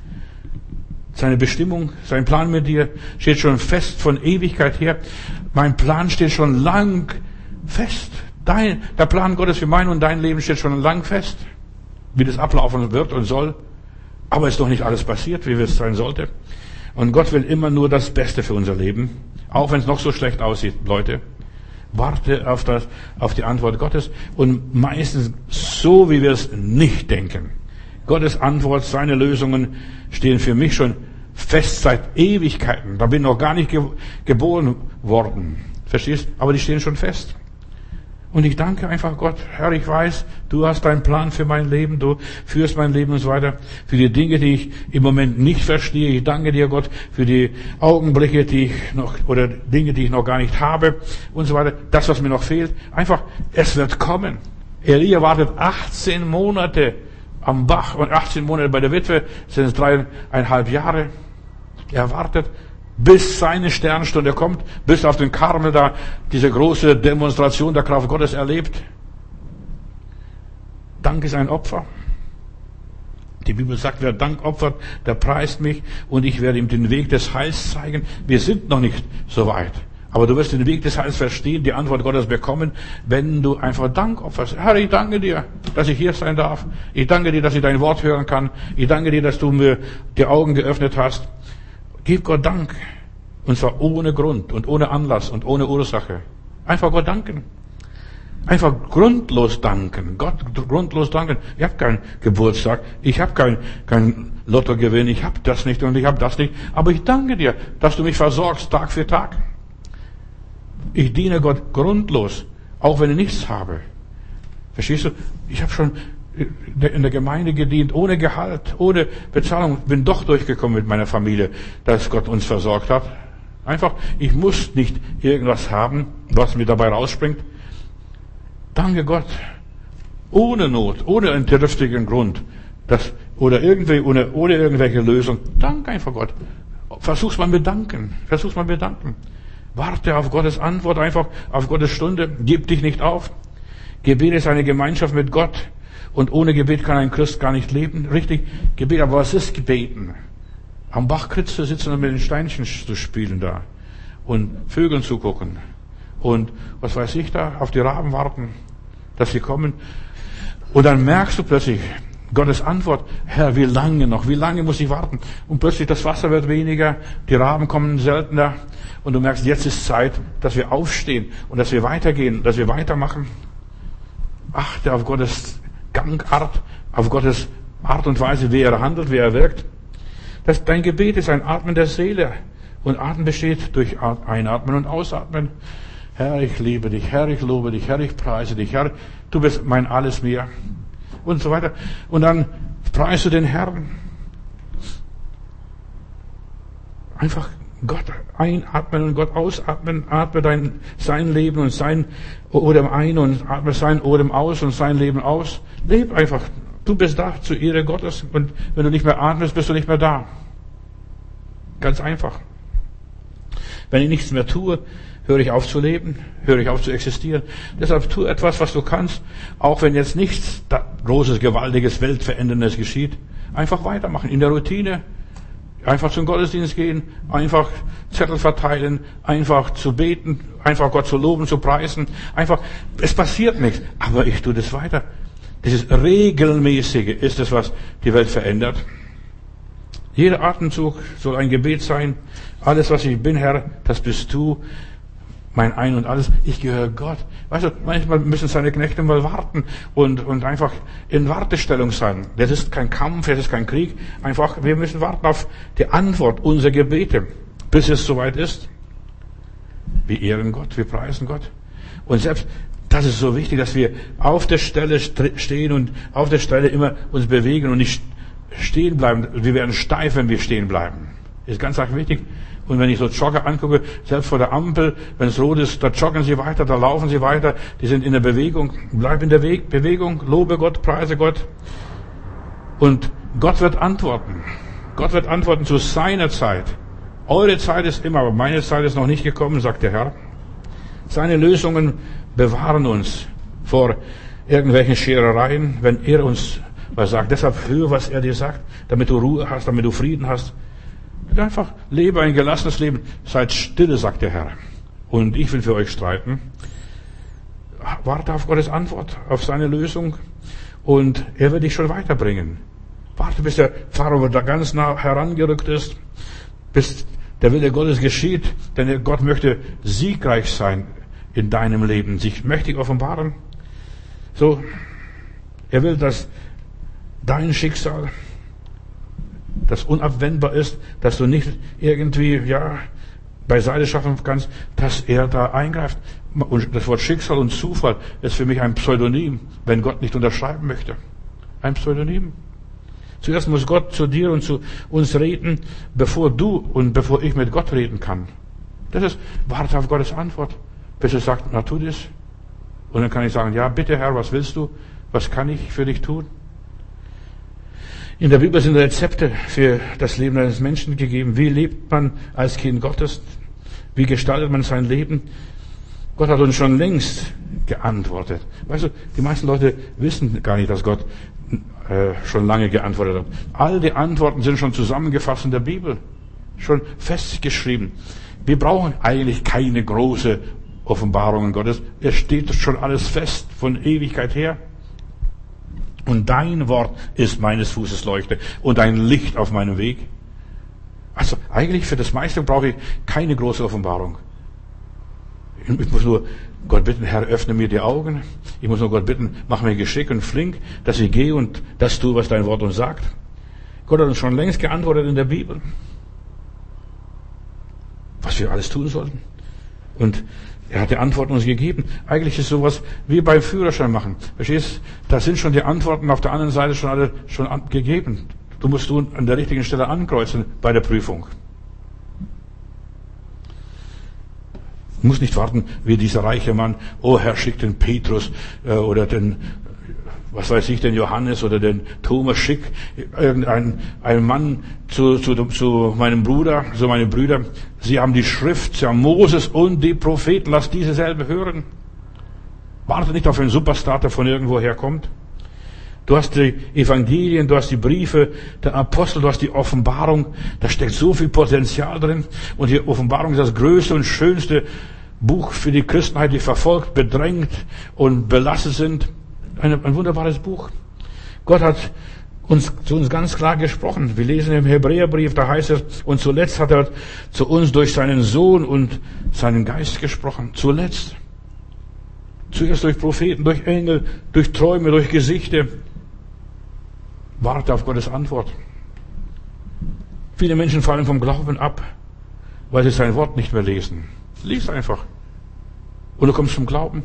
Seine Bestimmung, sein Plan mit dir steht schon fest von Ewigkeit her. Mein Plan steht schon lang fest. Dein, der Plan Gottes für mein und dein Leben steht schon lang fest. Wie das ablaufen wird und soll. Aber ist noch nicht alles passiert, wie es sein sollte. Und Gott will immer nur das Beste für unser Leben. Auch wenn es noch so schlecht aussieht, Leute. Warte auf das, auf die Antwort Gottes. Und meistens so, wie wir es nicht denken. Gottes Antwort, seine Lösungen stehen für mich schon fest seit Ewigkeiten. Da bin ich noch gar nicht ge- geboren worden. Verstehst? Aber die stehen schon fest. Und ich danke einfach Gott, Herr, ich weiß, du hast deinen Plan für mein Leben, du führst mein Leben und so weiter. Für die Dinge, die ich im Moment nicht verstehe. Ich danke dir, Gott, für die Augenblicke, die ich noch, oder Dinge, die ich noch gar nicht habe und so weiter. Das, was mir noch fehlt. Einfach, es wird kommen. Elia wartet achtzehn Monate am Bach und achtzehn Monate bei der Witwe, sind es dreieinhalb Jahre. Er wartet, bis seine Sternstunde kommt, bis auf den Karmel da diese große Demonstration der Kraft Gottes erlebt. Dank ist ein Opfer. Die Bibel sagt, wer Dank opfert, der preist mich und ich werde ihm den Weg des Heils zeigen. Wir sind noch nicht so weit. Aber du wirst den Weg des Heils verstehen, die Antwort Gottes bekommen, wenn du einfach Dank opferst. Herr, ich danke dir, dass ich hier sein darf. Ich danke dir, dass ich dein Wort hören kann. Ich danke dir, dass du mir die Augen geöffnet hast. Gib Gott Dank. Und zwar ohne Grund und ohne Anlass und ohne Ursache. Einfach Gott danken. Einfach grundlos danken. Gott grundlos danken. Ich habe keinen Geburtstag. Ich habe kein, kein Lottogewinn. Ich habe das nicht und ich habe das nicht. Aber ich danke dir, dass du mich versorgst Tag für Tag. Ich diene Gott grundlos, auch wenn ich nichts habe. Verstehst du? Ich habe schon in der Gemeinde gedient, ohne Gehalt, ohne Bezahlung, bin doch durchgekommen mit meiner Familie, dass Gott uns versorgt hat. Einfach, ich muss nicht irgendwas haben, was mir dabei rausspringt. Danke Gott. Ohne Not, ohne einen triftigen Grund, das, oder irgendwie, ohne, ohne irgendwelche Lösung. Danke einfach Gott. Versuch's mal mit Danken. Versuch's mal mit Danken. Warte auf Gottes Antwort, einfach auf Gottes Stunde. Gib dich nicht auf. Gebet ist eine Gemeinschaft mit Gott. Und ohne Gebet kann ein Christ gar nicht leben. Richtig, Gebet. Aber was ist Gebeten? Am Bachkritz zu sitzen und mit den Steinchen zu spielen da. Und Vögeln zu gucken. Und was weiß ich da, auf die Raben warten, dass sie kommen. Und dann merkst du plötzlich Gottes Antwort, Herr, wie lange noch, wie lange muss ich warten? Und plötzlich das Wasser wird weniger, die Raben kommen seltener. Und du merkst, jetzt ist Zeit, dass wir aufstehen und dass wir weitergehen, dass wir weitermachen. Achte auf Gottes Gangart, auf Gottes Art und Weise, wie er handelt, wie er wirkt. Das, dein Gebet ist ein Atmen der Seele. Und Atmen besteht durch Einatmen und Ausatmen. Herr, ich liebe dich. Herr, ich lobe dich. Herr, ich preise dich. Herr, du bist mein alles mir. Und so weiter. Und dann preist du den Herrn. Einfach Gott einatmen und Gott ausatmen. Atme dein, sein Leben und sein Odem ein und atme sein Odem aus und sein Leben aus. Leb einfach. Du bist da zur Ehre Gottes. Und wenn du nicht mehr atmest, bist du nicht mehr da. Ganz einfach. Wenn ich nichts mehr tue, höre ich auf zu leben, höre ich auf zu existieren. Deshalb tu etwas, was du kannst, auch wenn jetzt nichts Großes, Gewaltiges, Weltveränderndes geschieht. Einfach weitermachen, in der Routine. Einfach zum Gottesdienst gehen, einfach Zettel verteilen, einfach zu beten, einfach Gott zu loben, zu preisen. Einfach, es passiert nichts, aber ich tue das weiter. Dieses Regelmäßige ist es, was die Welt verändert. Jeder Atemzug soll ein Gebet sein. Alles, was ich bin, Herr, das bist du. Mein Ein und Alles. Ich gehöre Gott. Weißt du, manchmal müssen seine Knechte mal warten und, und einfach in Wartestellung sein. Das ist kein Kampf, das ist kein Krieg. Einfach, wir müssen warten auf die Antwort unserer Gebete, bis es soweit ist. Wir ehren Gott, wir preisen Gott. Und selbst, das ist so wichtig, dass wir auf der Stelle stehen und auf der Stelle immer uns bewegen und nicht stehen bleiben. Wir werden steif, wenn wir stehen bleiben. Ist ganz arg wichtig. Und wenn ich so Jogger angucke, selbst vor der Ampel, wenn es rot ist, da joggen sie weiter, da laufen sie weiter, die sind in der Bewegung. Bleib in der Weg, Bewegung, lobe Gott, preise Gott. Und Gott wird antworten. Gott wird antworten zu seiner Zeit. Eure Zeit ist immer, aber meine Zeit ist noch nicht gekommen, sagt der Herr. Seine Lösungen bewahren uns vor irgendwelchen Scherereien, wenn er uns was sagt. Deshalb höre, was er dir sagt, damit du Ruhe hast, damit du Frieden hast. Einfach lebe ein gelassenes Leben. Seid stille, sagt der Herr. Und ich will für euch streiten. Warte auf Gottes Antwort, auf seine Lösung. Und er wird dich schon weiterbringen. Warte, bis der Pharao da ganz nah herangerückt ist. Bis der Wille Gottes geschieht. Denn Gott möchte siegreich sein in deinem Leben. Sich mächtig offenbaren. So, er will, dass dein Schicksal, das unabwendbar ist, dass du nicht irgendwie, ja, beiseite schaffen kannst, dass er da eingreift. Und das Wort Schicksal und Zufall ist für mich ein Pseudonym, wenn Gott nicht unterschreiben möchte. Ein Pseudonym. Zuerst muss Gott zu dir und zu uns reden, bevor du und bevor ich mit Gott reden kann. Das ist, warte auf Gottes Antwort, bis er sagt, na tu das. Und dann kann ich sagen, ja, bitte Herr, was willst du? Was kann ich für dich tun? In der Bibel sind Rezepte für das Leben eines Menschen gegeben. Wie lebt man als Kind Gottes? Wie gestaltet man sein Leben? Gott hat uns schon längst geantwortet. Weißt du, die meisten Leute wissen gar nicht, dass Gott äh, schon lange geantwortet hat. All die Antworten sind schon zusammengefasst in der Bibel. Schon festgeschrieben. Wir brauchen eigentlich keine große Offenbarungen Gottes. Es steht schon alles fest von Ewigkeit her. Und dein Wort ist meines Fußes Leuchte und ein Licht auf meinem Weg. Also eigentlich für das meiste brauche ich keine große Offenbarung. Ich muss nur Gott bitten, Herr, öffne mir die Augen. Ich muss nur Gott bitten, mach mir Geschick und flink, dass ich gehe und das tue, was dein Wort uns sagt. Gott hat uns schon längst geantwortet in der Bibel, was wir alles tun sollten. Und er hat die Antworten uns gegeben. Eigentlich ist sowas wie beim Führerschein machen. Verstehst? Da sind schon die Antworten auf der anderen Seite schon alle schon gegeben. Du musst du an der richtigen Stelle ankreuzen bei der Prüfung. Du musst nicht warten, wie dieser reiche Mann, oh Herr, schick den Petrus äh, oder den, was weiß ich, den Johannes oder den Thomas, schick irgendein ein Mann zu, zu, zu meinem Bruder, zu meinen Brüdern. Sie haben die Schrift, sie haben Moses und die Propheten, lass diese selber hören. Warte nicht auf einen Superstar, der von irgendwo herkommt. Du hast die Evangelien, du hast die Briefe der Apostel, du hast die Offenbarung. Da steckt so viel Potenzial drin. Und die Offenbarung ist das größte und schönste Buch für die Christenheit, die verfolgt, bedrängt und belastet sind. Ein, ein wunderbares Buch. Gott hat uns, zu uns ganz klar gesprochen. Wir lesen im Hebräerbrief, da heißt es, und zuletzt hat er zu uns durch seinen Sohn und seinen Geist gesprochen. Zuletzt. Zuerst durch Propheten, durch Engel, durch Träume, durch Gesichte. Warte auf Gottes Antwort. Viele Menschen fallen vom Glauben ab, weil sie sein Wort nicht mehr lesen. Lies einfach. Und du kommst zum Glauben.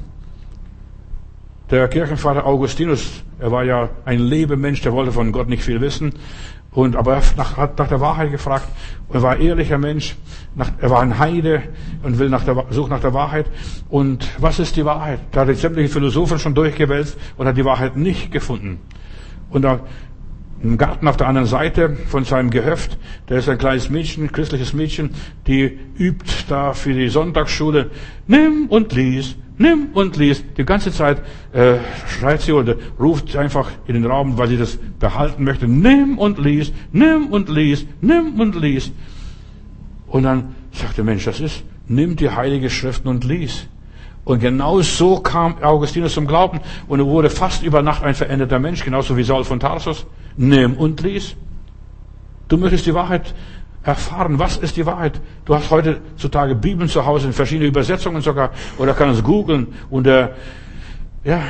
Der Kirchenvater Augustinus, er war ja ein Lebemensch, der wollte von Gott nicht viel wissen. Und, aber er nach, hat nach der Wahrheit gefragt. Und er war ein ehrlicher Mensch. Nach, er war ein Heide und will nach der, sucht nach der Wahrheit. Und was ist die Wahrheit? Da hat die sämtliche Philosophen schon durchgewälzt und hat die Wahrheit nicht gefunden. Und da, im Garten auf der anderen Seite von seinem Gehöft, da ist ein kleines Mädchen, ein christliches Mädchen, die übt da für die Sonntagsschule. Nimm und lies, nimm und lies. Die ganze Zeit äh, schreit sie oder ruft einfach in den Raum, weil sie das behalten möchte. Nimm und lies, nimm und lies, nimm und lies. Und dann sagt der Mensch, das ist, nimm die Heilige Schriften und lies. Und genau so kam Augustinus zum Glauben und er wurde fast über Nacht ein veränderter Mensch, genauso wie Saul von Tarsus. Nimm und lies. Du möchtest die Wahrheit erfahren. Was ist die Wahrheit? Du hast heutzutage Bibeln zu Hause in verschiedenen Übersetzungen sogar oder kannst googeln und äh, ja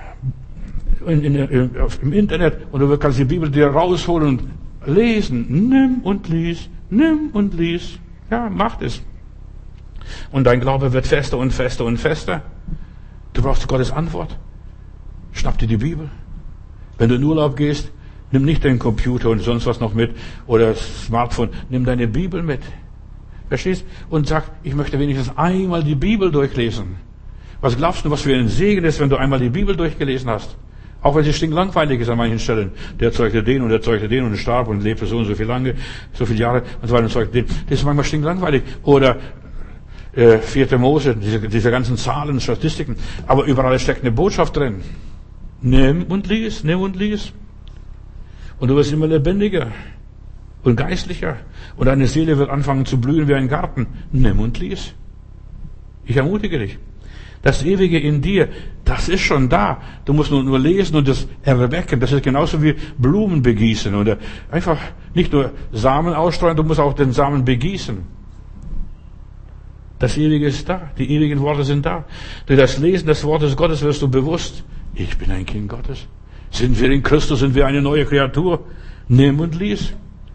in, in, in, auf, im Internet und du kannst die Bibel dir rausholen und lesen. Nimm und lies. Nimm und lies. Ja, mach es. Und dein Glaube wird fester und fester und fester. Du brauchst Gottes Antwort. Schnapp dir die Bibel. Wenn du in Urlaub gehst, nimm nicht deinen Computer und sonst was noch mit oder das Smartphone. Nimm deine Bibel mit. Verstehst? Und sag, ich möchte wenigstens einmal die Bibel durchlesen. Was glaubst du, was für ein Segen ist, wenn du einmal die Bibel durchgelesen hast? Auch wenn sie stinklangweilig ist an manchen Stellen. Der zeugte den und der zeugte den und starb und lebte so und so viel lange, so viele Jahre und so weiter und zeugte den. Das ist manchmal stinklangweilig. Oder äh, vierte Mose, diese, diese ganzen Zahlen, Statistiken. Aber überall steckt eine Botschaft drin. Nimm und lies, nimm und lies. Und du wirst immer lebendiger und geistlicher. Und deine Seele wird anfangen zu blühen wie ein Garten. Nimm und lies. Ich ermutige dich. Das Ewige in dir, das ist schon da. Du musst nur, nur lesen und das erwecken. Das ist genauso wie Blumen begießen. Oder einfach nicht nur Samen ausstreuen, du musst auch den Samen begießen. Das Ewige ist da. Die ewigen Worte sind da. Durch das Lesen des Wortes Gottes wirst du bewusst, ich bin ein Kind Gottes. Sind wir in Christus, sind wir eine neue Kreatur. Nimm und lies.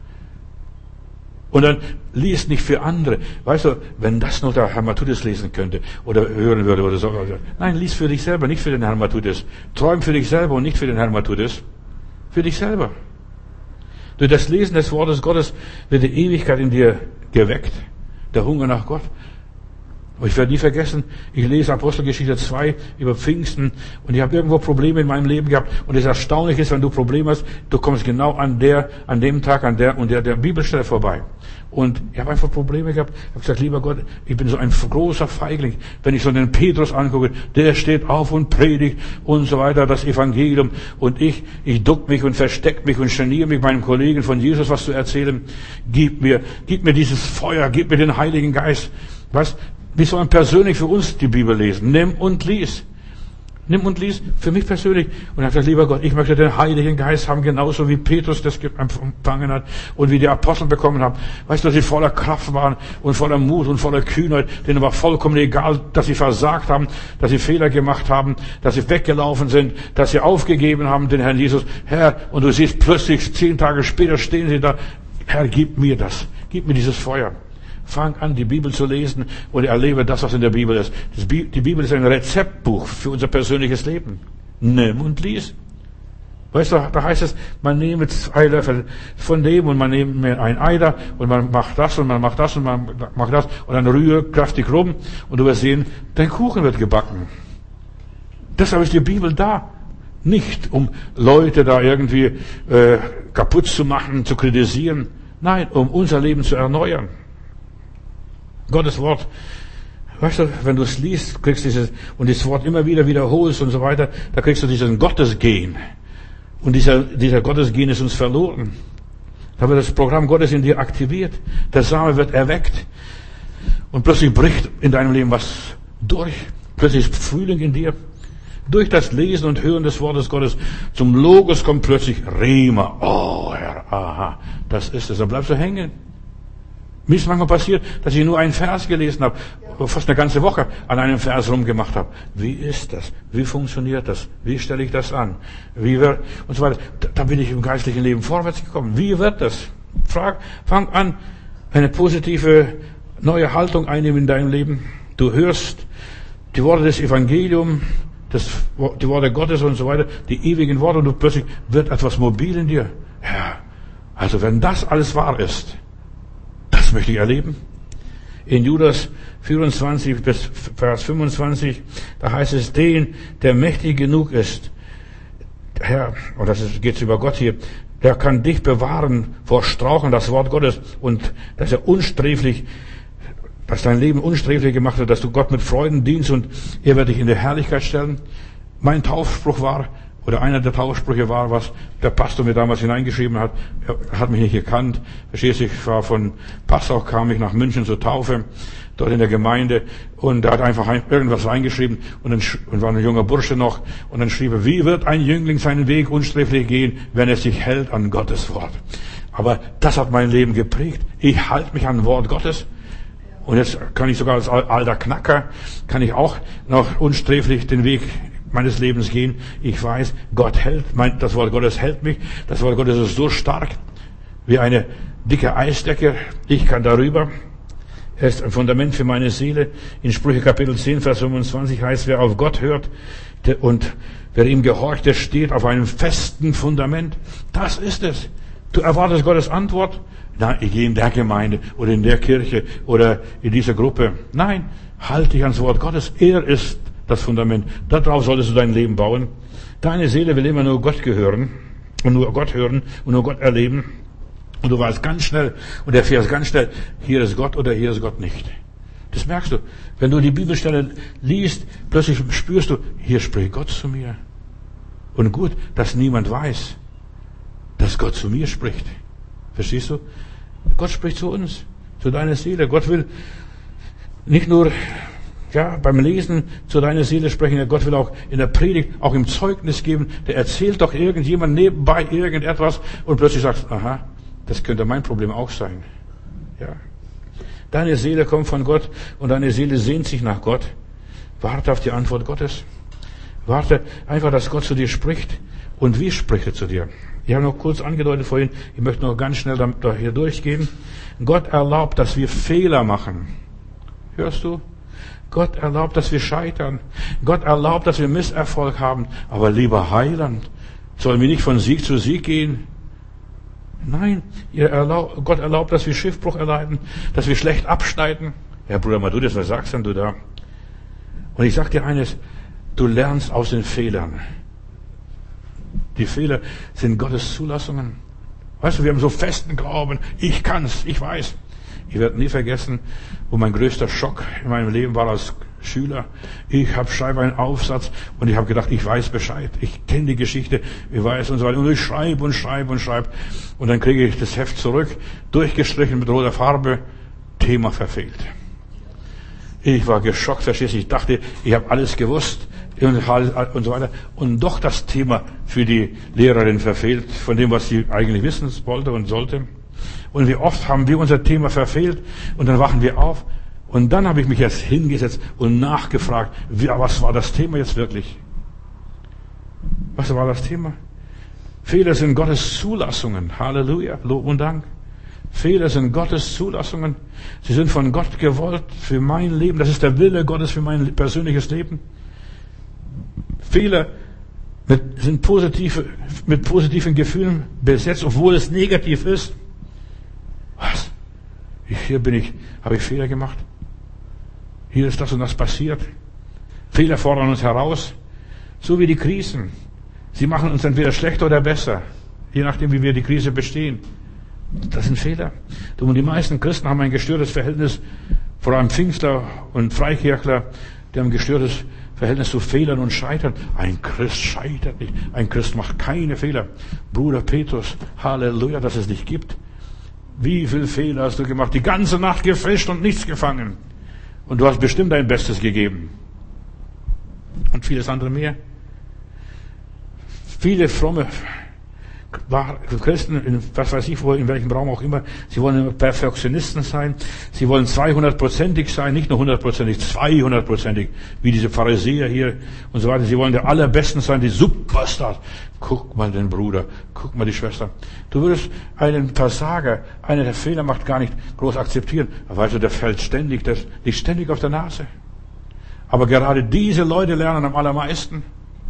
Und dann lies nicht für andere. Weißt du, wenn das nur der Hermatudis lesen könnte oder hören würde oder so. Nein, lies für dich selber, nicht für den Hermatudis. Träum für dich selber und nicht für den Hermatudis. Für dich selber. Durch das Lesen des Wortes Gottes wird die Ewigkeit in dir geweckt. Der Hunger nach Gott. Und ich werde nie vergessen, ich lese Apostelgeschichte zwei über Pfingsten und ich habe irgendwo Probleme in meinem Leben gehabt und es erstaunlich ist, wenn du Probleme hast, du kommst genau an der, an dem Tag, an der und der, der Bibelstelle vorbei. Und ich habe einfach Probleme gehabt. Ich habe gesagt, lieber Gott, ich bin so ein großer Feigling. Wenn ich so den Petrus angucke, der steht auf und predigt und so weiter, das Evangelium. Und ich, ich duck mich und versteck mich und geniere mich meinem Kollegen von Jesus was zu erzählen. Gib mir, gib mir dieses Feuer, gib mir den Heiligen Geist. Was? Wie soll man persönlich für uns die Bibel lesen? Nimm und lies. Nimm und lies für mich persönlich. Und er hat gesagt, lieber Gott, ich möchte den Heiligen Geist haben, genauso wie Petrus das empfangen hat und wie die Apostel bekommen haben. Weißt du, dass sie voller Kraft waren und voller Mut und voller Kühnheit. Denen war vollkommen egal, dass sie versagt haben, dass sie Fehler gemacht haben, dass sie weggelaufen sind, dass sie aufgegeben haben, den Herrn Jesus. Herr, und du siehst plötzlich, zehn Tage später stehen sie da. Herr, gib mir das. Gib mir dieses Feuer. Fang an, die Bibel zu lesen und erlebe das, was in der Bibel ist. Die Bibel ist ein Rezeptbuch für unser persönliches Leben. Nimm und lies. Weißt du, da heißt es, man nehme zwei Löffel von dem und man nehme ein Eider und man macht das und man macht das und man macht das und dann rühre kräftig rum und du wirst sehen, dein Kuchen wird gebacken. Deshalb ist die Bibel da. Nicht, um Leute da irgendwie äh, kaputt zu machen, zu kritisieren. Nein, um unser Leben zu erneuern. Gottes Wort, weißt du, wenn du es liest, kriegst du dieses, und das Wort immer wieder wiederholst und so weiter, da kriegst du diesen Gottesgehen. Und dieser, dieser Gottesgen ist uns verloren. Da wird das Programm Gottes in dir aktiviert. Der Same wird erweckt. Und plötzlich bricht in deinem Leben was durch. Plötzlich ist Frühling in dir. Durch das Lesen und Hören des Wortes Gottes zum Logos kommt plötzlich Rema. Oh Herr, aha, das ist es. Dann bleibst du hängen. Mir ist manchmal passiert, dass ich nur einen Vers gelesen habe, fast eine ganze Woche an einem Vers rumgemacht habe. Wie ist das? Wie funktioniert das? Wie stelle ich das an? Wie wird, und so weiter. Da bin ich im geistlichen Leben vorwärts gekommen. Wie wird das? Frag, fang an, eine positive neue Haltung einnehmen in deinem Leben. Du hörst die Worte des Evangeliums, das, die Worte Gottes und so weiter, die ewigen Worte, und du plötzlich wird etwas mobil in dir. Ja, also wenn das alles wahr ist, das möchte ich erleben. In Judas vierundzwanzig bis Vers fünfundzwanzig, da heißt es, den, der mächtig genug ist, Herr, und das ist, geht's über Gott hier, der kann dich bewahren vor Strauchen, das Wort Gottes, und dass er unsträflich, dass dein Leben unsträflich gemacht wird, dass du Gott mit Freuden dienst und er wird dich in der Herrlichkeit stellen. Mein Taufspruch war, oder einer der Taufsprüche war, was der Pastor mir damals hineingeschrieben hat. Er hat mich nicht gekannt. Verstehst du, ich war von Passau, kam ich nach München zur Taufe, dort in der Gemeinde, und er hat einfach irgendwas reingeschrieben, und dann und war ein junger Bursche noch, und dann schrieb er, wie wird ein Jüngling seinen Weg unsträflich gehen, wenn er sich hält an Gottes Wort? Aber das hat mein Leben geprägt. Ich halte mich an Wort Gottes. Und jetzt kann ich sogar als alter Knacker, kann ich auch noch unsträflich den Weg meines Lebens gehen. Ich weiß, Gott hält, mein, das Wort Gottes hält mich. Das Wort Gottes ist so stark wie eine dicke Eisdecke. Ich kann darüber. Er ist ein Fundament für meine Seele. In Sprüche Kapitel zehn, Vers fünfundzwanzig heißt, wer auf Gott hört und wer ihm gehorcht, der steht auf einem festen Fundament. Das ist es. Du erwartest Gottes Antwort. Nein, ich gehe in der Gemeinde oder in der Kirche oder in dieser Gruppe. Nein, halte dich ans Wort Gottes. Er ist das Fundament. Darauf solltest du dein Leben bauen. Deine Seele will immer nur Gott gehören und nur Gott hören und nur Gott erleben. Und du weißt ganz schnell und erfährst ganz schnell, hier ist Gott oder hier ist Gott nicht. Das merkst du. Wenn du die Bibelstelle liest, plötzlich spürst du, hier spricht Gott zu mir. Und gut, dass niemand weiß, dass Gott zu mir spricht. Verstehst du? Gott spricht zu uns, zu deiner Seele. Gott will nicht nur, ja, beim Lesen zu deiner Seele sprechen. Gott will auch in der Predigt, auch im Zeugnis geben. Der erzählt doch irgendjemand nebenbei irgendetwas und plötzlich sagst, aha, das könnte mein Problem auch sein. Ja. Deine Seele kommt von Gott und deine Seele sehnt sich nach Gott. Warte auf die Antwort Gottes. Warte einfach, dass Gott zu dir spricht. Und wie spricht er zu dir? Ich habe noch kurz angedeutet vorhin, ich möchte noch ganz schnell da hier durchgehen. Gott erlaubt, dass wir Fehler machen. Hörst du? Gott erlaubt, dass wir scheitern. Gott erlaubt, dass wir Misserfolg haben. Aber lieber Heiland, sollen wir nicht von Sieg zu Sieg gehen? Nein, ihr erlaubt, Gott erlaubt, dass wir Schiffbruch erleiden, dass wir schlecht abschneiden. Ja, Bruder Matthäus, was sagst denn du da? Und ich sag dir eines, du lernst aus den Fehlern. Die Fehler sind Gottes Zulassungen. Weißt du, wir haben so festen Glauben. Ich kann's, ich weiß. Ich werde nie vergessen, wo mein größter Schock in meinem Leben war als Schüler. Ich habe schreibe einen Aufsatz und ich habe gedacht, ich weiß Bescheid. Ich kenne die Geschichte, ich weiß und so weiter. Und ich schreibe und schreibe und schreibe. Und dann kriege ich das Heft zurück, durchgestrichen mit roter Farbe, Thema verfehlt. Ich war geschockt, verstehst du? Ich dachte, ich habe alles gewusst und so weiter. Und doch das Thema für die Lehrerin verfehlt, von dem, was sie eigentlich wissen wollte und sollte. Und wie oft haben wir unser Thema verfehlt und dann wachen wir auf. Und dann habe ich mich erst hingesetzt und nachgefragt, wie, was war das Thema jetzt wirklich? Was war das Thema? Fehler sind Gottes Zulassungen. Halleluja, Lob und Dank. Fehler sind Gottes Zulassungen. Sie sind von Gott gewollt für mein Leben. Das ist der Wille Gottes für mein persönliches Leben. Fehler mit, sind positive, mit positiven Gefühlen besetzt, obwohl es negativ ist. Was? Hier bin ich, habe ich Fehler gemacht. Hier ist das und das passiert. Fehler fordern uns heraus. So wie die Krisen. Sie machen uns entweder schlechter oder besser. Je nachdem, wie wir die Krise bestehen. Das sind Fehler. Und die meisten Christen haben ein gestörtes Verhältnis, vor allem Pfingstler und Freikirchler, die haben ein gestörtes Verhältnis zu Fehlern und Scheitern. Ein Christ scheitert nicht. Ein Christ macht keine Fehler. Bruder Petrus, Halleluja, dass es dich gibt. Wie viele Fehler hast du gemacht? Die ganze Nacht gefischt und nichts gefangen. Und du hast bestimmt dein Bestes gegeben. Und vieles andere mehr. Viele fromme Christen, in, was weiß ich wo, in welchem Raum auch immer, sie wollen Perfektionisten sein, sie wollen zweihundertprozentig sein, nicht nur hundertprozentig, zweihundertprozentig, wie diese Pharisäer hier und so weiter. Sie wollen der Allerbesten sein, die Superstars. Guck mal den Bruder, guck mal die Schwester. Du würdest einen Versager, einer, der Fehler macht, gar nicht groß akzeptieren. Aber weißt du, der fällt ständig, der liegt ständig auf der Nase. Aber gerade diese Leute lernen am allermeisten.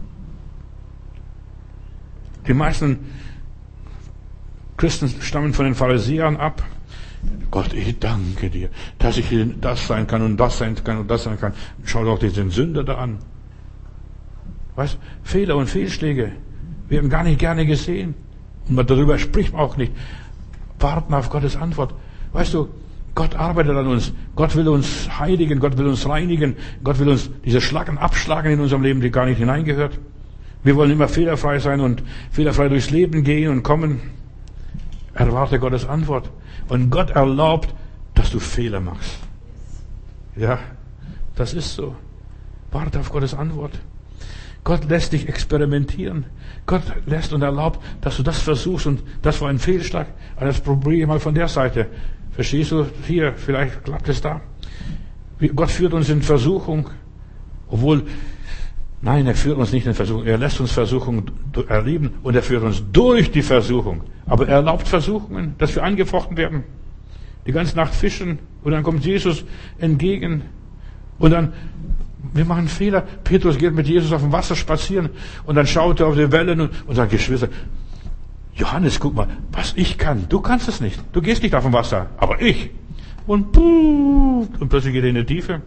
Die meisten Christen stammen von den Pharisäern ab. Gott, ich danke dir, dass ich das sein kann und das sein kann und das sein kann. Schau doch diesen Sünder da an. Weißt, Fehler und Fehlschläge werden gar nicht gerne gesehen. Und darüber spricht man auch nicht. Warten auf Gottes Antwort. Weißt du, Gott arbeitet an uns. Gott will uns heiligen. Gott will uns reinigen. Gott will uns diese Schlacken abschlagen in unserem Leben, die gar nicht hineingehört. Wir wollen immer fehlerfrei sein und fehlerfrei durchs Leben gehen und kommen. Erwarte Gottes Antwort. Und Gott erlaubt, dass du Fehler machst. Ja, das ist so. Warte auf Gottes Antwort. Gott lässt dich experimentieren. Gott lässt und erlaubt, dass du das versuchst und das war ein Fehlschlag. Aber das probiere ich mal von der Seite. Verstehst du? Hier, vielleicht klappt es da. Gott führt uns in Versuchung. Obwohl, nein, er führt uns nicht in Versuchung. Er lässt uns Versuchung erleben und er führt uns durch die Versuchung. Aber er erlaubt Versuchungen, dass wir angefochten werden. Die ganze Nacht fischen und dann kommt Jesus entgegen. Und dann, wir machen Fehler. Petrus geht mit Jesus auf dem Wasser spazieren und dann schaut er auf die Wellen und, und sagt, Geschwister, Johannes, guck mal, was ich kann. Du kannst es nicht. Du gehst nicht auf dem Wasser, aber ich. Und puh, und plötzlich geht er in die Tiefe.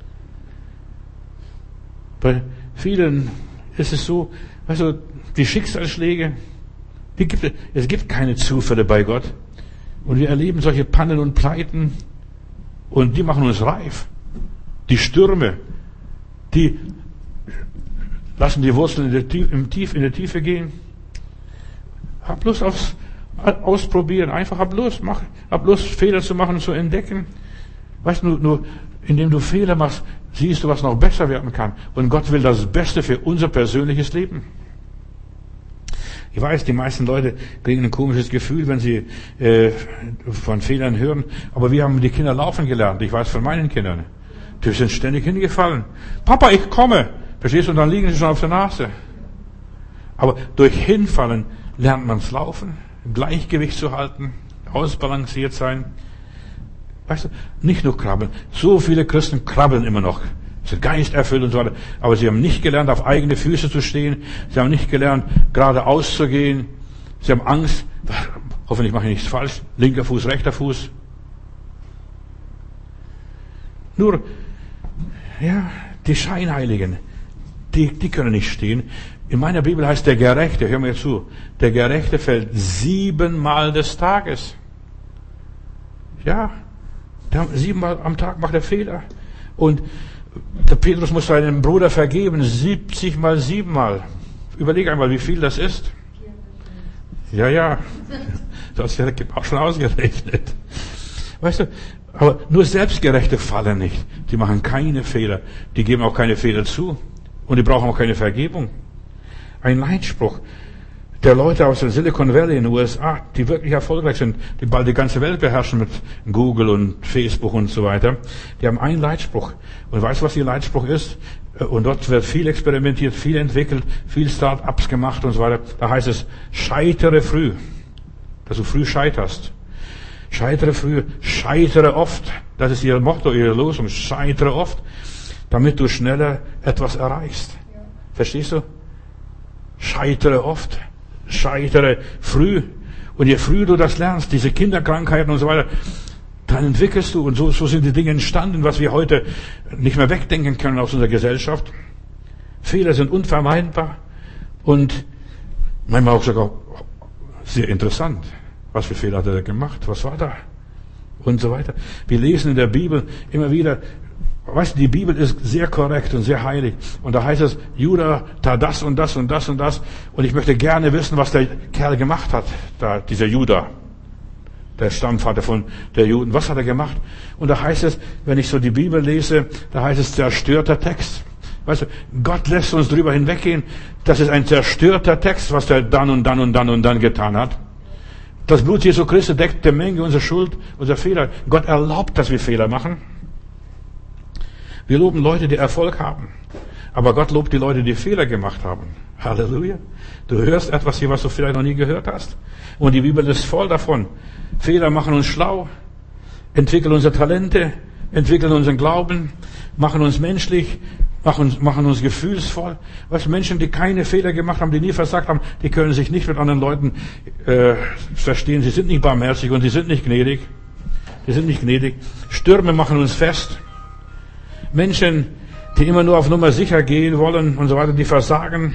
Bei vielen ist es so, weißt du, die Schicksalsschläge, die gibt, es gibt keine Zufälle bei Gott. Und wir erleben solche Pannen und Pleiten und die machen uns reif. Die Stürme, die lassen die Wurzeln in der Tiefe, im Tief, in der Tiefe gehen. Hab Lust aufs Ausprobieren. Einfach hab Lust, mach, hab Lust, Fehler zu machen, zu entdecken. Weißt du, nur, nur indem du Fehler machst, siehst du, was noch besser werden kann. Und Gott will das Beste für unser persönliches Leben. Ich weiß, die meisten Leute kriegen ein komisches Gefühl, wenn sie äh, von Fehlern hören. Aber wir haben die Kinder laufen gelernt. Ich weiß von meinen Kindern. Die sind ständig hingefallen. Papa, ich komme. Verstehst du? Und dann liegen sie schon auf der Nase. Aber durch Hinfallen lernt man es laufen, Gleichgewicht zu halten, ausbalanciert sein. Weißt du, nicht nur krabbeln. So viele Christen krabbeln immer noch. Sind geisterfüllt und so weiter. Aber sie haben nicht gelernt, auf eigene Füße zu stehen. Sie haben nicht gelernt, geradeaus zu gehen. Sie haben Angst. Hoffentlich mache ich nichts falsch. Linker Fuß, rechter Fuß. Nur, ja, die Scheinheiligen, die, die können nicht stehen. In meiner Bibel heißt der Gerechte, hör mir zu, der Gerechte fällt siebenmal des Tages. Ja, siebenmal am Tag macht er Fehler. Und der Petrus muss seinem Bruder vergeben, siebzig mal siebenmal. Überleg einmal, wie viel das ist. Ja, ja, das hast du auch schon ausgerechnet. Weißt du, aber nur Selbstgerechte fallen nicht. Die machen keine Fehler. Die geben auch keine Fehler zu. Und die brauchen auch keine Vergebung. Ein Leitspruch der Leute aus der Silicon Valley in den U S A, die wirklich erfolgreich sind, die bald die ganze Welt beherrschen mit Google und Facebook und so weiter, die haben einen Leitspruch. Und weißt du, was ihr Leitspruch ist? Und dort wird viel experimentiert, viel entwickelt, viel Start-ups gemacht und so weiter. Da heißt es, scheitere früh. Dass du früh scheiterst. Scheitere früh, scheitere oft. Das ist ihr Motto, ihre Losung. Scheitere oft, damit du schneller etwas erreichst. Ja. Verstehst du? Scheitere oft, scheitere früh. Und je früher du das lernst, diese Kinderkrankheiten und so weiter, dann entwickelst du, und so, so sind die Dinge entstanden, was wir heute nicht mehr wegdenken können aus unserer Gesellschaft. Fehler sind unvermeidbar und manchmal auch sogar sehr interessant. Was für Fehler hat er gemacht? Was war da? Und so weiter. Wir lesen in der Bibel immer wieder, Weißt du, die Bibel ist sehr korrekt und sehr heilig. Und da heißt es, Judah tat das und das und das und das. Und ich möchte gerne wissen, was der Kerl gemacht hat, da, dieser Judah, der Stammvater von der Juden. Was hat er gemacht? Und da heißt es, wenn ich so die Bibel lese, da heißt es zerstörter Text. Weißt du, Gott lässt uns drüber hinweggehen. Das ist ein zerstörter Text, was der dann und dann und dann und dann getan hat. Das Blut Jesu Christi deckt der Menge unsere Schuld, unsere Fehler. Gott erlaubt, dass wir Fehler machen. Wir loben Leute, die Erfolg haben. Aber Gott lobt die Leute, die Fehler gemacht haben. Halleluja. Du hörst etwas hier, was du vielleicht noch nie gehört hast. Und die Bibel ist voll davon. Fehler machen uns schlau, entwickeln unsere Talente, entwickeln unseren Glauben, machen uns menschlich, machen uns, machen uns gefühlsvoll. Weißt du, Menschen, die keine Fehler gemacht haben, die nie versagt haben, die können sich nicht mit anderen Leuten äh, verstehen. Sie sind nicht barmherzig und sie sind nicht gnädig. Sie sind nicht gnädig. Stürme machen uns fest. Menschen, die immer nur auf Nummer sicher gehen wollen und so weiter, die versagen.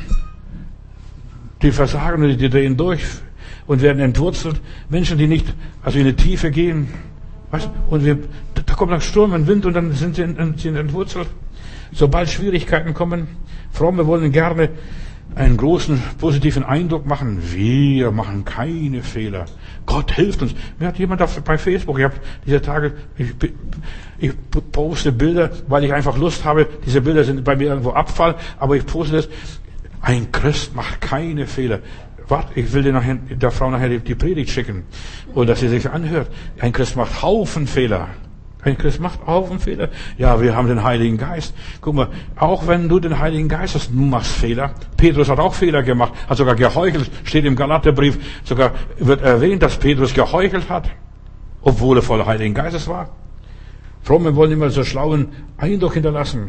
Die versagen und die drehen durch und werden entwurzelt. Menschen, die nicht also in die Tiefe gehen. Weißt, und wir, da kommt ein Sturm, ein Wind und dann sind sie, sind entwurzelt. Sobald Schwierigkeiten kommen, Fromme wollen gerne einen großen positiven Eindruck machen. Wir machen keine Fehler. Gott hilft uns. Mir hat jemand auf, bei Facebook, ich habe diese Tage, ich, ich poste Bilder, weil ich einfach Lust habe. Diese Bilder sind bei mir irgendwo Abfall, aber ich poste das. Ein Christ macht keine Fehler. Warte, ich will dir nachher, der Frau nachher die, die Predigt schicken und dass sie sich anhört. Ein Christ macht Haufen Fehler. Ein Christ macht Haufen Fehler. Ja, wir haben den Heiligen Geist. Guck mal, auch wenn du den Heiligen Geist hast, du machst Fehler. Petrus hat auch Fehler gemacht, hat sogar geheuchelt. Steht im Galaterbrief, sogar wird erwähnt, dass Petrus geheuchelt hat, obwohl er voller Heiligen Geistes war. Fromme wollen immer so schlauen Eindruck hinterlassen.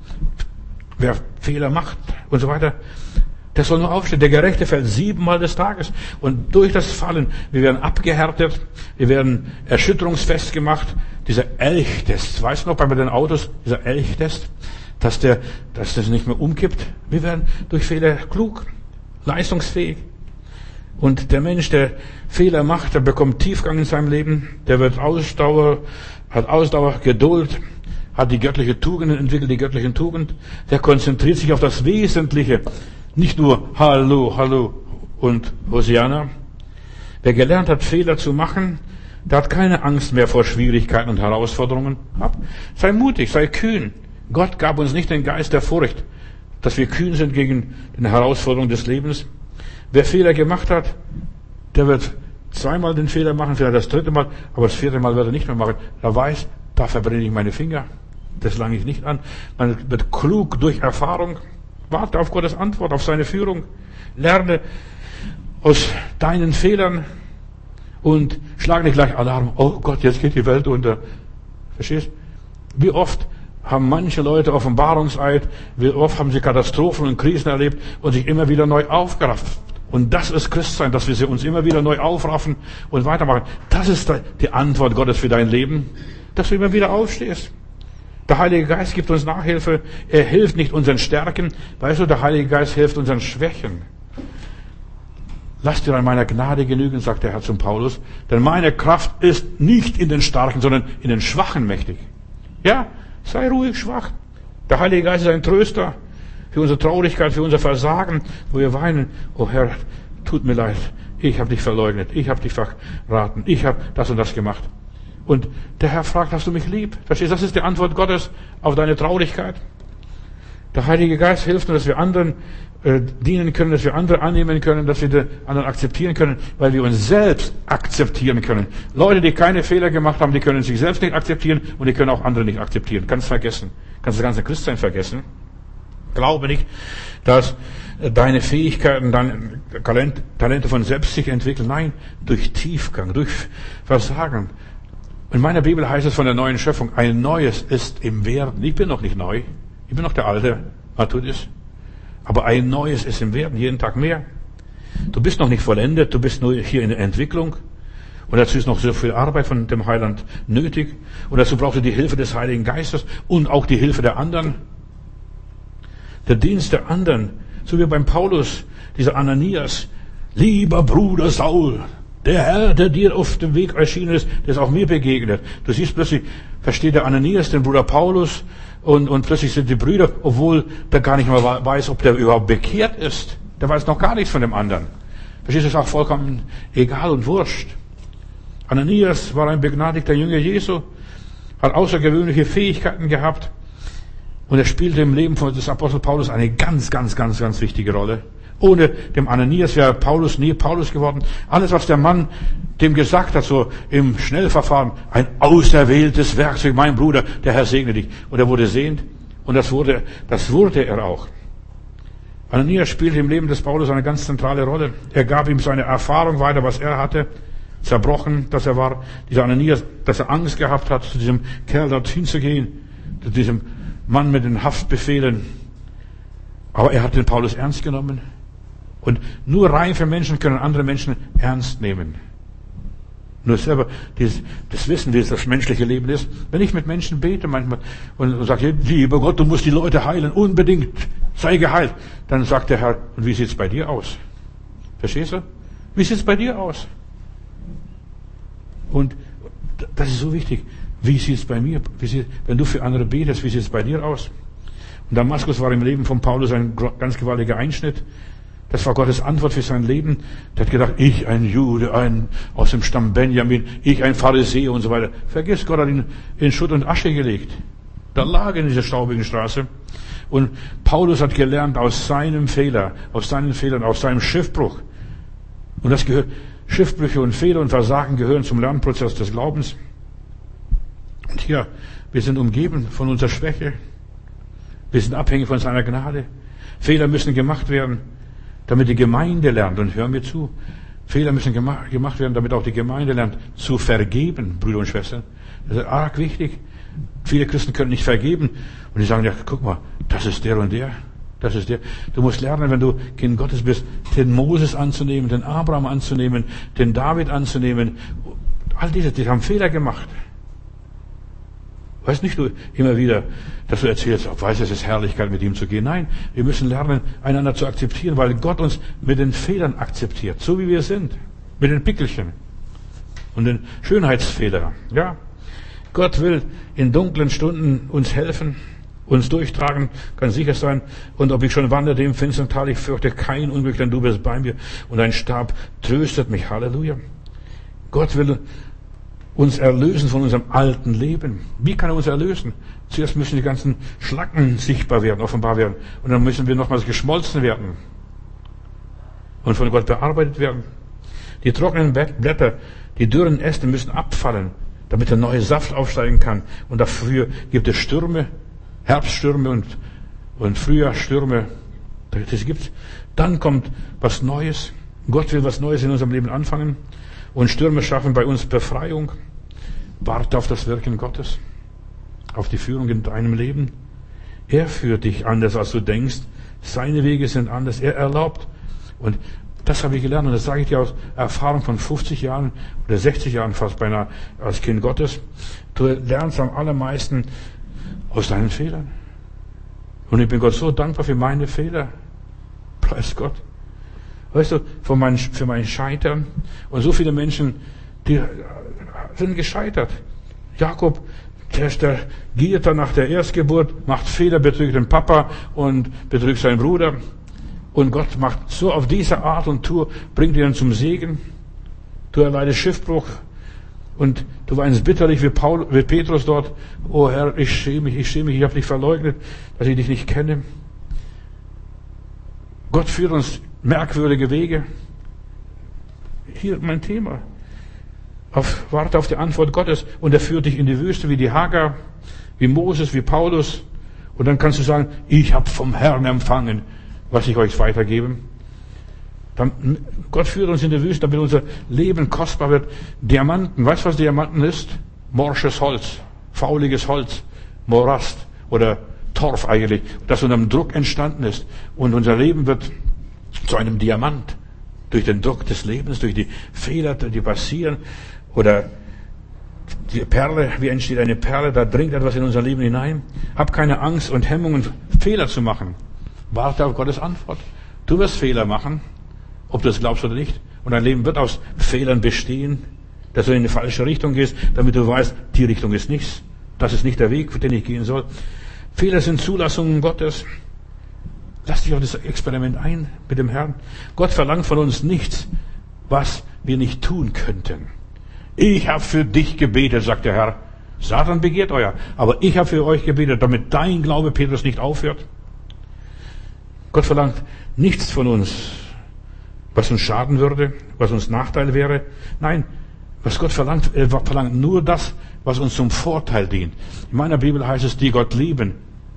Wer Fehler macht und so weiter, der soll nur aufstehen. Der Gerechte fällt siebenmal des Tages. Und durch das Fallen, wir werden abgehärtet, wir werden erschütterungsfest gemacht. Dieser Elchtest, weißt du noch, bei den Autos, dieser Elchtest, dass der, dass das nicht mehr umkippt. Wir werden durch Fehler klug, leistungsfähig. Und der Mensch, der Fehler macht, der bekommt Tiefgang in seinem Leben, der wird Ausdauer, hat Ausdauer, Geduld, hat die göttliche Tugend, entwickelt die göttlichen Tugend, der konzentriert sich auf das Wesentliche. Nicht nur Hallo, Hallo und Hosianna. Wer gelernt hat, Fehler zu machen, der hat keine Angst mehr vor Schwierigkeiten und Herausforderungen. Sei mutig, sei kühn. Gott gab uns nicht den Geist der Furcht, dass wir kühn sind gegen die Herausforderungen des Lebens. Wer Fehler gemacht hat, der wird zweimal den Fehler machen, vielleicht das dritte Mal, aber das vierte Mal wird er nicht mehr machen. Er weiß, da verbrenne ich meine Finger. Das lange ich nicht an. Man wird klug durch Erfahrung. Warte auf Gottes Antwort, auf seine Führung. Lerne aus deinen Fehlern und schlag nicht gleich Alarm. Oh Gott, jetzt geht die Welt unter. Verstehst? Wie oft haben manche Leute Offenbarungseid, wie oft haben sie Katastrophen und Krisen erlebt und sich immer wieder neu aufgerafft. Und das ist Christsein, dass wir sie uns immer wieder neu aufraffen und weitermachen. Das ist die Antwort Gottes für dein Leben, dass du immer wieder aufstehst. Der Heilige Geist gibt uns Nachhilfe. Er hilft nicht unseren Stärken. Weißt du, der Heilige Geist hilft unseren Schwächen. Lass dir an meiner Gnade genügen, sagt der Herr zum Paulus. Denn meine Kraft ist nicht in den Starken, sondern in den Schwachen mächtig. Ja, sei ruhig schwach. Der Heilige Geist ist ein Tröster für unsere Traurigkeit, für unser Versagen, wo wir weinen. Oh Herr, tut mir leid. Ich habe dich verleugnet. Ich habe dich verraten. Ich habe das und das gemacht. Und der Herr fragt, hast du mich lieb? Verstehst du? Das ist die Antwort Gottes auf deine Traurigkeit. Der Heilige Geist hilft uns, dass wir anderen äh, dienen können, dass wir andere annehmen können, dass wir die anderen akzeptieren können, weil wir uns selbst akzeptieren können. Leute, die keine Fehler gemacht haben, die können sich selbst nicht akzeptieren und die können auch andere nicht akzeptieren. Kannst vergessen. Kannst das ganze Christsein vergessen. Glaube nicht, dass deine Fähigkeiten, deine Talente von selbst sich entwickeln. Nein, durch Tiefgang, durch Versagen. In meiner Bibel heißt es von der neuen Schöpfung, ein Neues ist im Werden. Ich bin noch nicht neu. Ich bin noch der Alte. Was tut es? Aber ein Neues ist im Werden. Jeden Tag mehr. Du bist noch nicht vollendet. Du bist nur hier in der Entwicklung. Und dazu ist noch so viel Arbeit von dem Heiland nötig. Und dazu brauchst du die Hilfe des Heiligen Geistes und auch die Hilfe der anderen. Der Dienst der anderen. So wie beim Paulus, dieser Ananias. Lieber Bruder Saul. Der Herr, der dir auf dem Weg erschienen ist, der ist auch mir begegnet. Du siehst plötzlich, versteht der Ananias den Bruder Paulus Und, und plötzlich sind die Brüder, obwohl der gar nicht mal weiß, ob der überhaupt bekehrt ist. Der weiß noch gar nichts von dem anderen. Verstehst du, das ist auch vollkommen egal und wurscht. Ananias war ein begnadigter Jünger Jesu, hat außergewöhnliche Fähigkeiten gehabt. Und er spielte im Leben des Apostel Paulus eine ganz, ganz, ganz, ganz wichtige Rolle. Ohne dem Ananias wäre Paulus nie Paulus geworden. Alles, was der Mann dem gesagt hat, so im Schnellverfahren, ein auserwähltes Werkzeug, mein Bruder, der Herr segne dich. Und er wurde sehend. Und das wurde, das wurde er auch. Ananias spielte im Leben des Paulus eine ganz zentrale Rolle. Er gab ihm seine Erfahrung weiter, was er hatte. Zerbrochen, dass er war. Dieser Ananias, dass er Angst gehabt hat, zu diesem Kerl dorthin zu gehen. Zu diesem Mann mit den Haftbefehlen. Aber er hat den Paulus ernst genommen. Und nur reife Menschen können andere Menschen ernst nehmen. Nur selber dieses, das Wissen, wie das menschliche Leben ist. Wenn ich mit Menschen bete manchmal und, und sage, lieber Gott, du musst die Leute heilen, unbedingt, sei geheilt. Dann sagt der Herr, und wie sieht's bei dir aus? Verstehst du? Wie sieht's bei dir aus? Und das ist so wichtig. Wie sieht's bei mir? Wie sieht, wenn du für andere betest, wie sieht's bei dir aus? Und Damaskus war im Leben von Paulus ein ganz gewaltiger Einschnitt. Das war Gottes Antwort für sein Leben. Der hat gedacht, ich ein Jude, ein aus dem Stamm Benjamin, ich ein Pharisäer und so weiter. Vergiss, Gott hat ihn in Schutt und Asche gelegt. Da lag er in dieser staubigen Straße. Und Paulus hat gelernt aus seinem Fehler, aus seinen Fehlern, aus seinem Schiffbruch. Und das gehört, Schiffbrüche und Fehler und Versagen gehören zum Lernprozess des Glaubens. Und hier, wir sind umgeben von unserer Schwäche. Wir sind abhängig von seiner Gnade. Fehler müssen gemacht werden, damit die Gemeinde lernt. Und hör mir zu. Fehler müssen gemacht werden, damit auch die Gemeinde lernt, zu vergeben, Brüder und Schwestern. Das ist arg wichtig. Viele Christen können nicht vergeben. Und die sagen, ja, guck mal, das ist der und der. Das ist der. Du musst lernen, wenn du Kind Gottes bist, den Moses anzunehmen, den Abraham anzunehmen, den David anzunehmen. All diese, die haben Fehler gemacht. Weißt nicht du immer wieder, dass du erzählst, oh, weißt du, es ist Herrlichkeit, mit ihm zu gehen. Nein, wir müssen lernen, einander zu akzeptieren, weil Gott uns mit den Fehlern akzeptiert, so wie wir sind. Mit den Pickelchen und den Schönheitsfehlern. Ja, Gott will in dunklen Stunden uns helfen, uns durchtragen, kann sicher sein. Und ob ich schon wanderte im finstern Tal, ich fürchte kein Unglück, denn du bist bei mir. Und dein Stab tröstet mich. Halleluja. Gott will uns erlösen von unserem alten Leben. Wie kann er uns erlösen? Zuerst müssen die ganzen Schlacken sichtbar werden, offenbar werden. Und dann müssen wir nochmals geschmolzen werden. Und von Gott bearbeitet werden. Die trockenen Blätter, die dürren Äste müssen abfallen, damit der neue Saft aufsteigen kann. Und dafür gibt es Stürme, Herbststürme und, und Frühjahrsstürme. Das gibt's. Dann kommt was Neues. Gott will was Neues in unserem Leben anfangen. Und Stürme schaffen bei uns Befreiung. Warte auf das Wirken Gottes. Auf die Führung in deinem Leben. Er führt dich anders, als du denkst. Seine Wege sind anders. Er erlaubt. Und das habe ich gelernt. Und das sage ich dir aus Erfahrung von fünfzig Jahren oder sechzig Jahren fast beinahe als Kind Gottes. Du lernst am allermeisten aus deinen Fehlern. Und ich bin Gott so dankbar für meine Fehler. Preis Gott. Weißt du, für mein, für mein Scheitern. Und so viele Menschen, die sind gescheitert. Jakob, der, der giert dann nach der Erstgeburt, macht Fehler, betrügt den Papa und betrügt seinen Bruder. Und Gott macht so auf diese Art und Tour, bringt ihn zum Segen. Du erleidest Schiffbruch. Und du weinst bitterlich wie, Paul, wie Petrus dort. Oh Herr, ich schäme mich, ich schäme mich, ich habe dich verleugnet, dass ich dich nicht kenne. Gott führt uns merkwürdige Wege. Hier mein Thema. Auf, warte auf die Antwort Gottes. Und er führt dich in die Wüste wie die Hagar, wie Moses, wie Paulus. Und dann kannst du sagen, ich habe vom Herrn empfangen, was ich euch weitergebe. Dann, Gott führt uns in die Wüste, damit unser Leben kostbar wird. Diamanten, weißt du, was Diamanten ist? Morsches Holz, fauliges Holz, Morast oder Torf eigentlich, das unter dem Druck entstanden ist. Und unser Leben wird zu einem Diamant. Durch den Druck des Lebens, durch die Fehler, die passieren. Oder die Perle, wie entsteht eine Perle? Da dringt etwas in unser Leben hinein. Hab keine Angst und Hemmungen, Fehler zu machen. Warte auf Gottes Antwort. Du wirst Fehler machen, ob du es glaubst oder nicht. Und dein Leben wird aus Fehlern bestehen, dass du in die falsche Richtung gehst, damit du weißt, die Richtung ist nichts. Das ist nicht der Weg, für den ich gehen soll. Fehler sind Zulassungen Gottes. Lass dich auf das Experiment ein mit dem Herrn. Gott verlangt von uns nichts, was wir nicht tun könnten. Ich habe für dich gebetet, sagt der Herr. Satan begehrt euer, aber ich habe für euch gebetet, damit dein Glaube, Petrus, nicht aufhört. Gott verlangt nichts von uns, was uns schaden würde, was uns Nachteil wäre. Nein, was Gott verlangt, er verlangt nur das, was uns zum Vorteil dient. In meiner Bibel heißt es, die Gott lieben,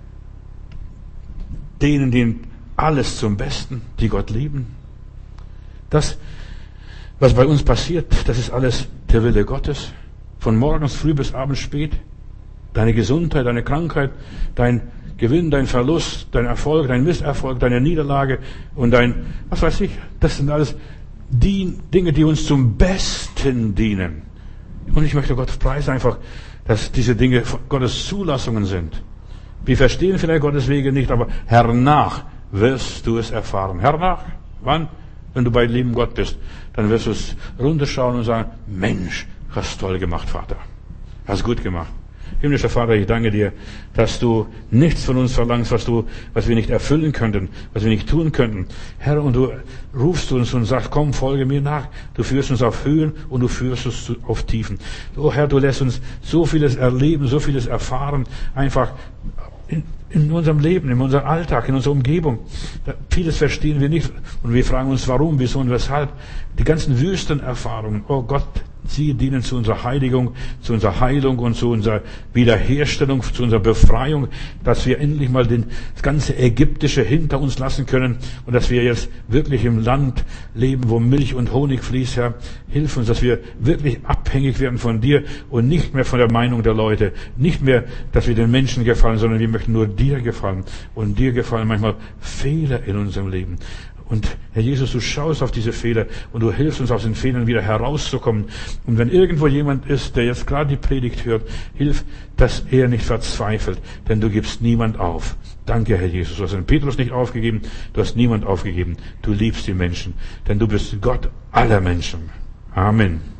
denen dient alles zum Besten, die Gott lieben. Das, was bei uns passiert, das ist alles der Wille Gottes. Von morgens früh bis abends spät. Deine Gesundheit, deine Krankheit, dein Gewinn, dein Verlust, dein Erfolg, dein Misserfolg, deine Niederlage und dein, was weiß ich, das sind alles die Dinge, die uns zum Besten dienen. Und ich möchte Gott preisen einfach, dass diese Dinge Gottes Zulassungen sind. Wir verstehen vielleicht Gottes Wege nicht, aber hernach wirst du es erfahren. Hernach, wann? Wenn du bei liebem Gott bist, dann wirst du es runterschauen und sagen, Mensch, hast toll gemacht, Vater. Hast gut gemacht. Himmlischer Vater, ich danke dir, dass du nichts von uns verlangst, was du, was wir nicht erfüllen könnten, was wir nicht tun könnten. Herr, und du rufst uns und sagst, komm, folge mir nach. Du führst uns auf Höhen und du führst uns auf Tiefen. Oh Herr, du lässt uns so vieles erleben, so vieles erfahren, einfach in, in unserem Leben, in unserem Alltag, in unserer Umgebung. Vieles verstehen wir nicht und wir fragen uns, warum, wieso und weshalb. Die ganzen Wüstenerfahrungen, oh Gott, sie dienen zu unserer Heiligung, zu unserer Heilung und zu unserer Wiederherstellung, zu unserer Befreiung, dass wir endlich mal den, das ganze Ägyptische hinter uns lassen können und dass wir jetzt wirklich im Land leben, wo Milch und Honig fließt, Herr. Hilf uns, dass wir wirklich abhängig werden von dir und nicht mehr von der Meinung der Leute. Nicht mehr, dass wir den Menschen gefallen, sondern wir möchten nur dir gefallen. Und dir gefallen manchmal Fehler in unserem Leben. Und Herr Jesus, du schaust auf diese Fehler und du hilfst uns aus den Fehlern wieder herauszukommen. Und wenn irgendwo jemand ist, der jetzt gerade die Predigt hört, hilf, dass er nicht verzweifelt, denn du gibst niemand auf. Danke, Herr Jesus. Du hast den Petrus nicht aufgegeben, du hast niemand aufgegeben. Du liebst die Menschen, denn du bist Gott aller Menschen. Amen.